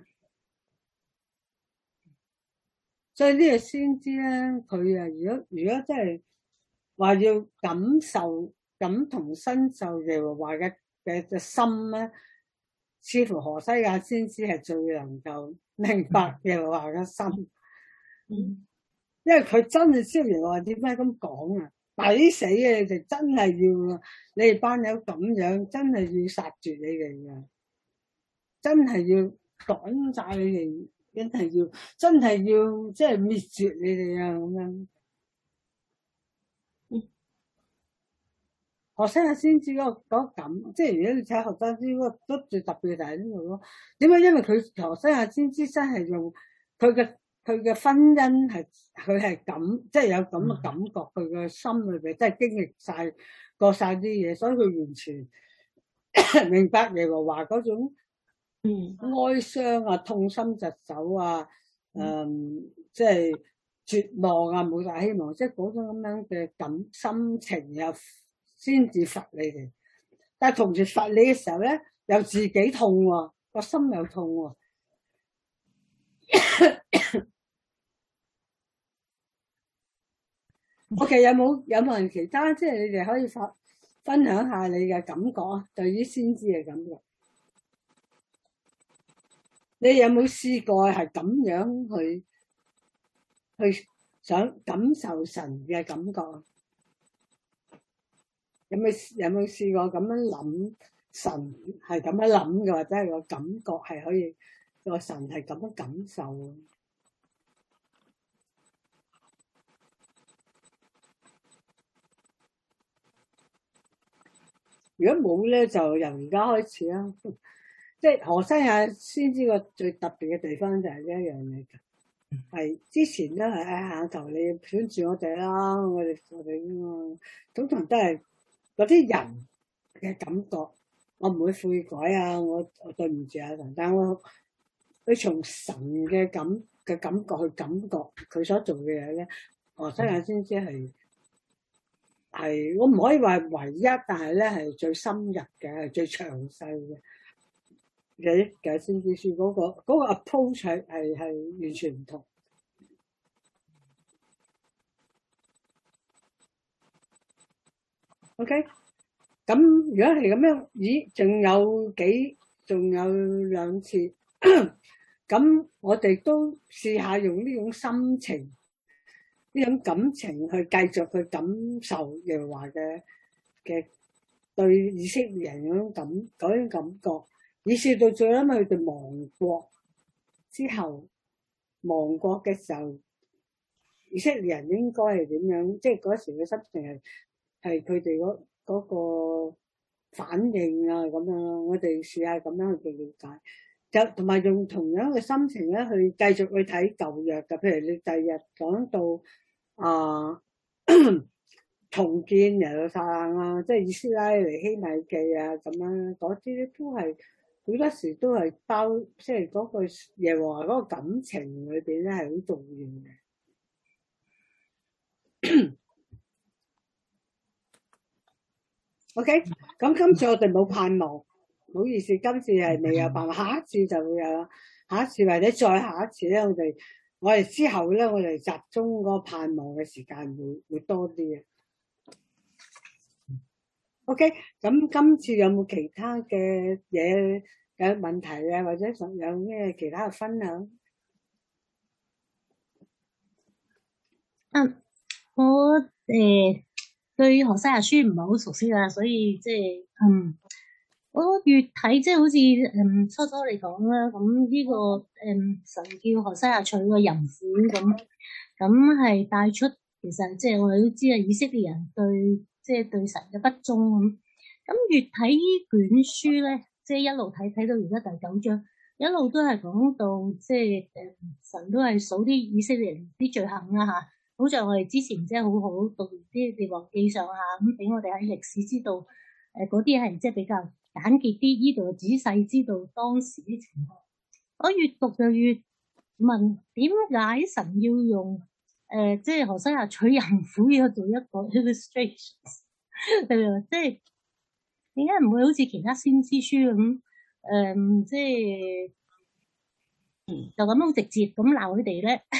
所以呢個先知咧，佢啊，如果真係話要感同身受耶和華嘅心咧，似乎何西亞先知係最能夠明白耶和華嘅心。因為佢真係知道耶和華點解咁講啊，抵死嘅，你哋真係要啊，你哋班友咁樣，真係要殺絕你哋噶，真係要趕晒你哋。真係要即係滅絕你哋啊咁樣。何西亞先知嗰感，即係如果你睇何西亞先知嗰個都最特別就係呢度咯。點解？因為佢何西亞先知真係用佢嘅婚姻佢係咁，即係有咁嘅感覺，佢嘅心裏邊真係經歷過晒啲嘢，所以佢完全明白耶和華嗰種。哀傷啊，痛心疾首啊，即係絕望啊，冇大希望，即係嗰種咁樣嘅心情又先至罰你哋。但係同時罰你嘅時候咧，又自己痛喎，個心又痛喎。OK，有冇人其他？即係你哋可以分享下你嘅感覺啊，對於先知嘅感覺。你有冇試過係咁樣去想感受神嘅感覺？有冇試過咁樣諗神係咁樣諗嘅，或者係個感覺係可以個神係咁樣感受？如果冇咧，就由而家開始啦。即係何西亞先知個最特別嘅地方就係呢一樣嘢嘅，係之前都係下頭你選住我哋啦，我哋通常都係嗰啲人嘅感覺，我唔會悔改啊，我對唔住啊神，但我從神嘅感覺去感覺佢所做嘅嘢咧，何西亞先知係我唔可以話唯一，但係咧係最深入嘅，係最詳細嘅。嘅先知書嗰個 approach 係完全唔同。OK，咁如果係咁樣，咦？仲有兩次，咁我哋都試下用呢種心情、呢種感情去繼續去感受耶和華嘅對以色列人嗰種感覺。以至到最尾佢哋亡國之後，亡國嘅時候，以色列人應該係點樣？即係嗰時嘅心情係佢哋嗰個反應啊咁樣。我哋試下咁樣去了解，就同埋用同樣嘅心情咧去繼續去睇舊約嘅。譬如你第日講到重建耶路撒冷啊，即係以斯拉尼希米記啊咁樣，嗰啲咧都係。好多時都係即係嗰個耶和華嗰個感情裏邊咧係好重要嘅。OK，咁今次我哋冇盼望，唔好意思，今次係未有盼望，下一次就會有啦。下一次或者再下一次咧，我哋之後咧，我哋集中嗰個盼望嘅時間會多啲嘅。OK，咁今次有冇其他嘅嘢有問題啊，或者有咩其他嘅分享？ 我對何西亞書唔係好熟悉啦，所以即係我越睇即係好似初初你講啦，咁呢個神叫何西阿娶個淫婦咁係帶出其實即係我哋都知啊，以色列人對神嘅不忠咁越睇呢卷書咧，即係一路睇到而家第9章，一路都係講到即係神都係數啲以色列人啲罪行啦嚇，好似我哋之前即係好好讀啲列王記上下咁，俾我哋喺歷史知道嗰啲係即係比較簡潔啲，呢度仔細知道當時啲情況。我越讀就越問點解神要用即係何西阿娶淫婦要做一個 illustration， 即係點解唔會好似其他先知書咁即係就咁好直接咁鬧佢哋咧？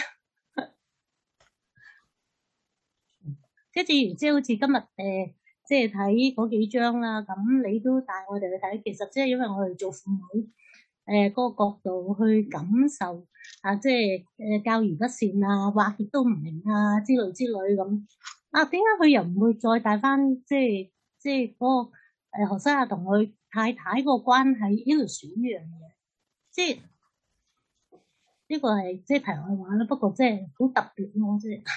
即係正如即係好似今日即係睇嗰幾章啦，咁你都帶我哋去睇，其實即係因為我哋做父母嗰個角度去感受啊，即係教兒不善啊，話極都唔明啊之類咁啊，點解佢又唔會再帶翻即係嗰個何西阿同佢太太個關係 illustrate 呢樣嘢？即係呢個係即係題外話啦，不過即係好特別咯，即係。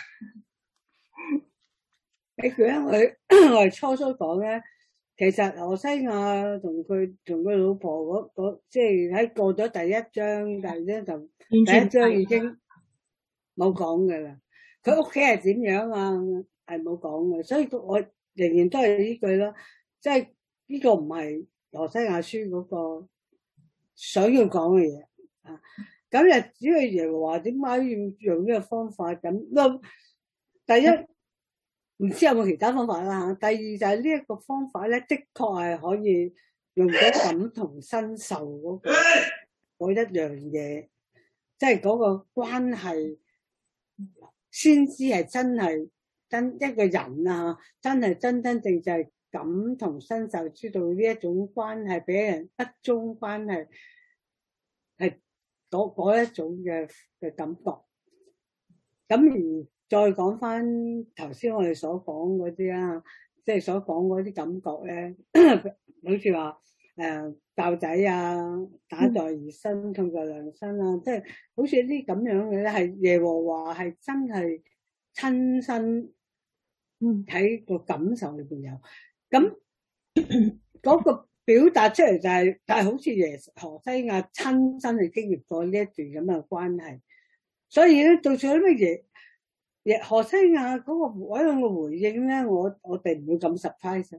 你佢咧，我哋初初講咧，其實何西阿同佢老婆嗰即係喺過咗第1章，但係咧就第1章已經冇講㗎啦。佢屋企係點樣啊？係冇講嘅，所以我仍然都係呢句咯，即係呢個唔係何西阿書嗰個想要講嘅嘢啊。咁又只係耶和華點解要用呢個方法咁？第一。唔知有冇其他方法啦嚇。第二就係呢一個方法咧，的確係可以用咗感同身受嗰一樣嘢，即係嗰個關係，先知係真係一個人啊，真係真正就係感同身受，知道呢一種關係俾人不忠關係係嗰一種嘅感覺。咁再講翻頭先我哋所講嗰啲啦，即係所講嗰啲感覺咧，好似話教仔啊，打在兒身，痛在娘身啊，即係好似啲咁樣嘅咧，係耶和華係真係親身睇個感受裏邊有，咁嗰個表達出嚟就係好似何西阿親身去經歷過呢一段咁嘅關係，所以咧到最後乜嘢？何西阿嗰個嗰兩個回應咧，我哋唔會咁 surprise。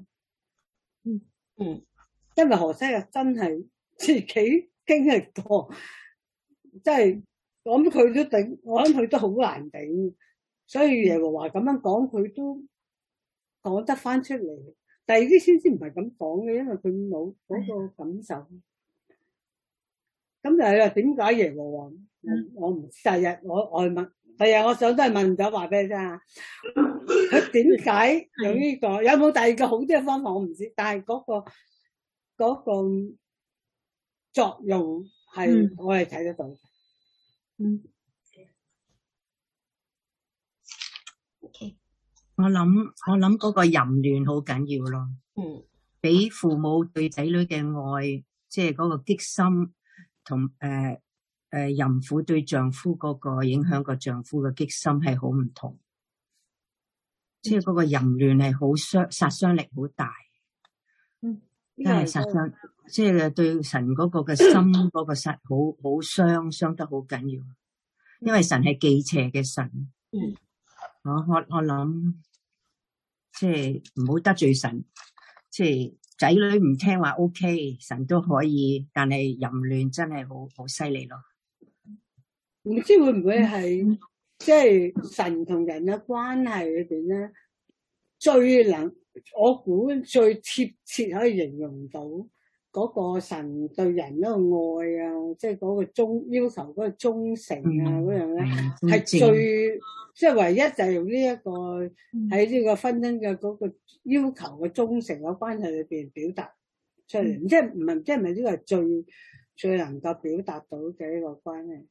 因為何西阿真係自己經歷過，即係我諗佢都頂，我諗佢都好難頂，所以耶和華咁樣講，佢都講得翻出嚟。但係啲先知唔係咁講嘅，因為佢冇嗰個感受。咁就係啦，點解耶和華？我唔知。第日我問。第日我想都係問咗話俾你聽啊，佢點解用呢個？有冇第二個好啲嘅方法？我唔知，但係嗰個作用係我哋睇得到。 我諗嗰個淫亂好緊要咯。俾父母對仔女嘅愛，即係嗰個激心同淫婦對丈夫嗰個影響個丈夫嘅激心係好唔同，即係嗰個淫亂係好殺傷力好大，真係殺傷，即係對神嗰個嘅心嗰個殺好傷得好緊要，因為神係忌邪嘅神。我諗即係唔好得罪神，即係仔女唔聽話 OK， 神都可以，但係淫亂真係好犀利咯。 唔知會唔會係即係神同人嘅關係裏邊咧，我估最貼切可以形容到嗰個神對人嗰個愛啊，即係嗰個要求嗰個忠誠啊嗰樣咧，係最即係唯一就係用呢一個喺呢個婚姻嘅嗰個要求嘅忠誠嘅關係裏邊表達出嚟，即係唔係即係咪呢個係最能夠表達到嘅一個關係？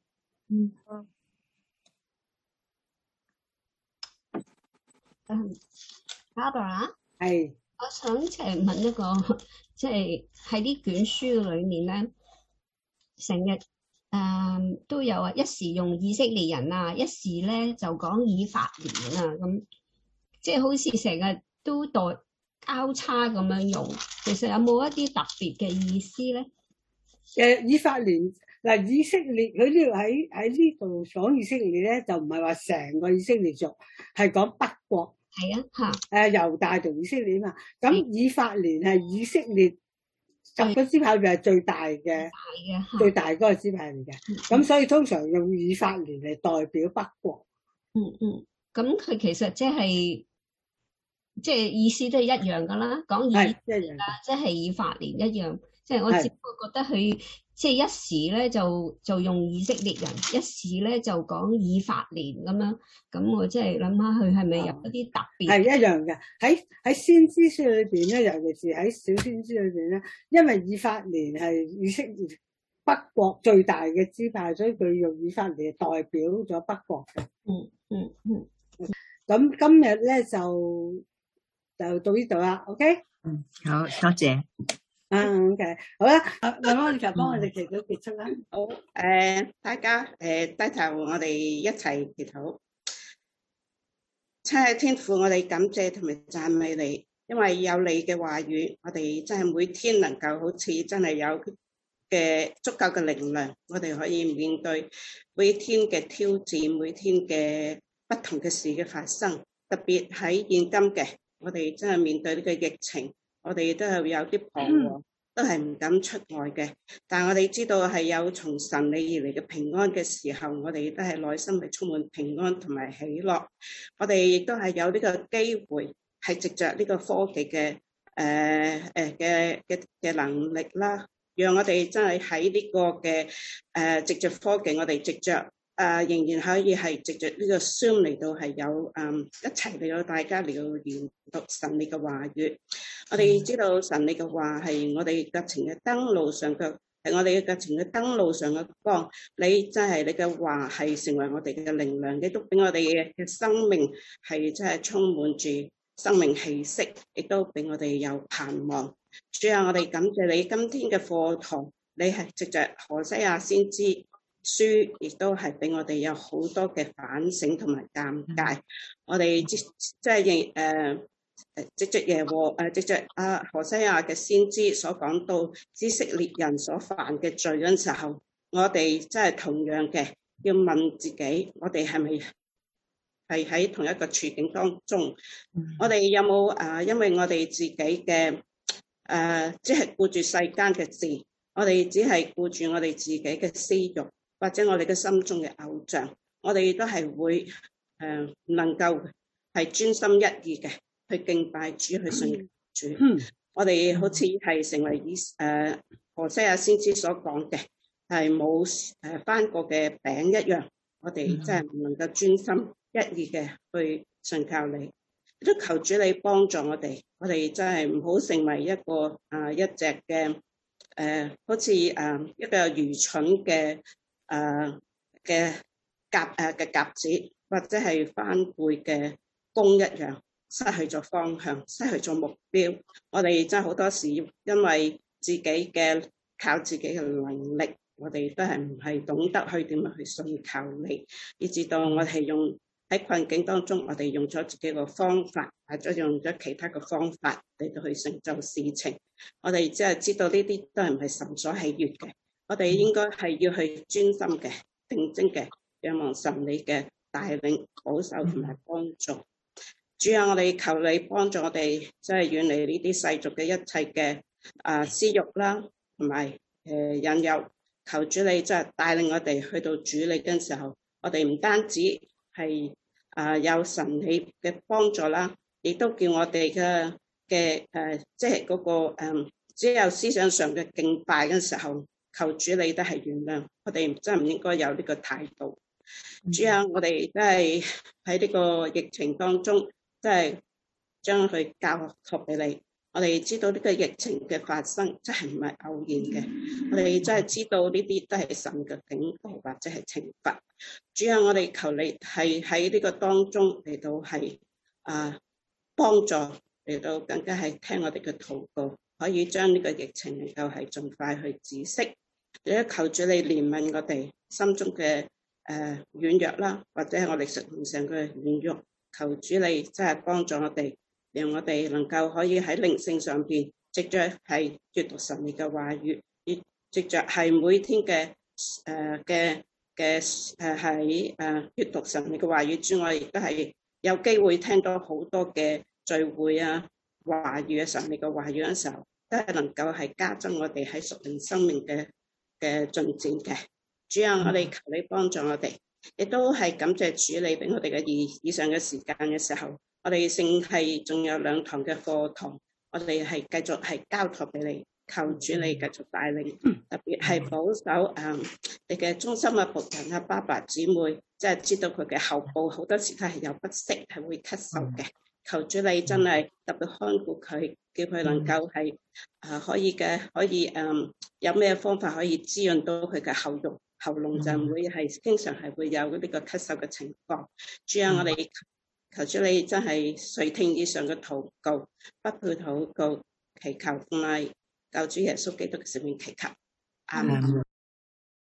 Barbara 係我想即係問一個，即係喺呢卷書裏面咧，成日都有啊，一時用以色列人啊，一時咧就講以法蓮啊，咁即係好似成日都交叉咁樣用，其實有冇一啲特別嘅意思咧？ 以法蓮嗱，以色列佢呢度喺呢度講以色列咧，就唔係話成個以色列族，係講北國。 係啊， 猶大同以色列嘛，咁以法蓮係以色列10個支派入邊係最大嘅，最大嗰個支派嚟嘅，咁所以通常用以法蓮嚟代表北國。 咁佢其實即係意思都係一樣噶啦，講以色列啦，即係以法蓮一樣，即係我只不過覺得佢即係一時咧就用以色列人，一時咧就講以法蓮咁樣，咁我即係諗下佢係咪有一啲特別？係一樣嘅，喺先知書裏邊咧，尤其是喺小先知裏邊咧，因為以法蓮係以色列北國最大嘅支派，所以佢用以法蓮代表咗北國嘅。咁今日咧就到呢度啦 ，OK？ 好多謝。 OK， 好啦，阿安就幫我哋祈禱結束啦。 好，大家低頭，我哋一齊祈禱。親愛天父，我哋感謝同埋讚美你，因為有你嘅話語，我哋真係每天能夠好似真係有嘅足夠嘅力量，我哋可以面對每天嘅挑戰，每天嘅不同嘅事嘅發生，特別喺現今嘅，我哋真係面對呢個疫情。我哋都係有啲彷徨，都係唔敢出外嘅。但係我哋知道係有從神你而嚟嘅平安嘅時候，我哋都係內心係充滿平安同埋喜樂。我哋亦都係有呢個機會，係藉着呢個科技嘅嘅能力啦，讓我哋真係喺呢個嘅藉着科技，我哋藉着仍然可以係藉着呢個 Zoom 嚟到係有一齊嚟到大家嚟到研讀神你嘅話語。我哋知道神你嘅話係我哋腳前嘅燈，路上嘅係我哋嘅腳前嘅燈，路上嘅光。你真係你嘅話係成為我哋嘅靈糧，亦都俾我哋嘅生命係真係充滿住生命氣息，亦都俾我哋有盼望。主啊，我哋感謝你今天嘅課堂，你係藉着何西阿先知書，亦都係俾我哋有好多嘅反省同埋鑑戒。我哋即係藉着藉着何西阿嘅先知所講到以色列人所犯嘅罪嗰陣時候，我哋真係同樣嘅要問自己，我哋係咪係喺同一個處境當中？我哋有冇因為我哋自己嘅只係顧住世間嘅事，我哋只係顧住我哋自己嘅私欲，或者我哋嘅心中嘅偶像，我哋都係會唔能夠係專心一意嘅去敬拜主，去信主。我哋好似係成為何西阿先知所講嘅，係冇翻過嘅餅一樣。我哋真係唔能夠專心一意嘅去信靠你。都求主你幫助我哋真係唔好成為一個一隻嘅好似一個愚蠢嘅嘅鴿子，或者係翻背嘅弓一樣，失去咗方向，失去咗目標。我哋真係好多時因為自己嘅靠自己嘅能力，我哋都係唔係懂得去點樣去信靠你，以至到我哋用喺困境當中，我哋用咗自己個方法，或者用咗其他嘅方法嚟到去成就事情。我哋只係知道呢啲都係唔係神所喜悅嘅。我哋應該係要去專心嘅、定睛嘅仰望神你嘅帶領、保守同埋幫助。主啊，我哋求你幫助我哋，即係遠離呢啲世俗嘅一切嘅私欲啦，同埋引誘。求主你即係帶領我哋去到主你嘅時候，我哋唔單止係有神你嘅幫助啦，亦都叫我哋嘅即係嗰個只有思想上嘅敬拜嘅時候，求主你都係原諒我哋，真係唔應該有呢個態度。主啊，我哋都係喺呢個疫情當中，即係將佢交託俾你。我哋知道呢個疫情嘅發生真係唔係偶然嘅，我哋真係知道呢啲都係神嘅警告或者係懲罰。主啊，我哋求你係喺呢個當中嚟到係幫助嚟到更加係聽我哋嘅禱告，可以將呢個疫情能夠係盡快去止息。亦都求主你憐憫我哋心中嘅軟弱啦，或者係我哋屬靈上嘅軟弱，求主你真係幫助我哋，讓我哋能夠可以喺靈性上邊，藉着係閱讀神你嘅話語，藉着係每天嘅喺閱讀神你嘅話語之外，亦都係有機會聽到好多嘅聚會啊、話語嘅神你嘅話語嘅時候，都係能夠係加增我哋喺屬靈生命嘅進展嘅。主啊，我哋求你幫助我哋，亦都係感謝主你俾我哋嘅以上嘅時間嘅時候，我哋淨係仲有2堂嘅課堂，我哋係繼續係交託俾你，求主你繼續帶領，特別係保守你嘅忠心嘅僕人啊，爸爸姊妹，即係知道佢嘅後部好多時都係有不適，係會咳嗽嘅。求主你真係特別看顧佢，叫佢能夠係可以有咩方法可以滋潤到佢嘅喉嚨就唔會係經常係會有呢個咳嗽嘅情況。主啊，我哋求主你真係垂聽以上嘅禱告，不配禱告，祈求奉救主耶穌基督嘅聖名祈求，阿門。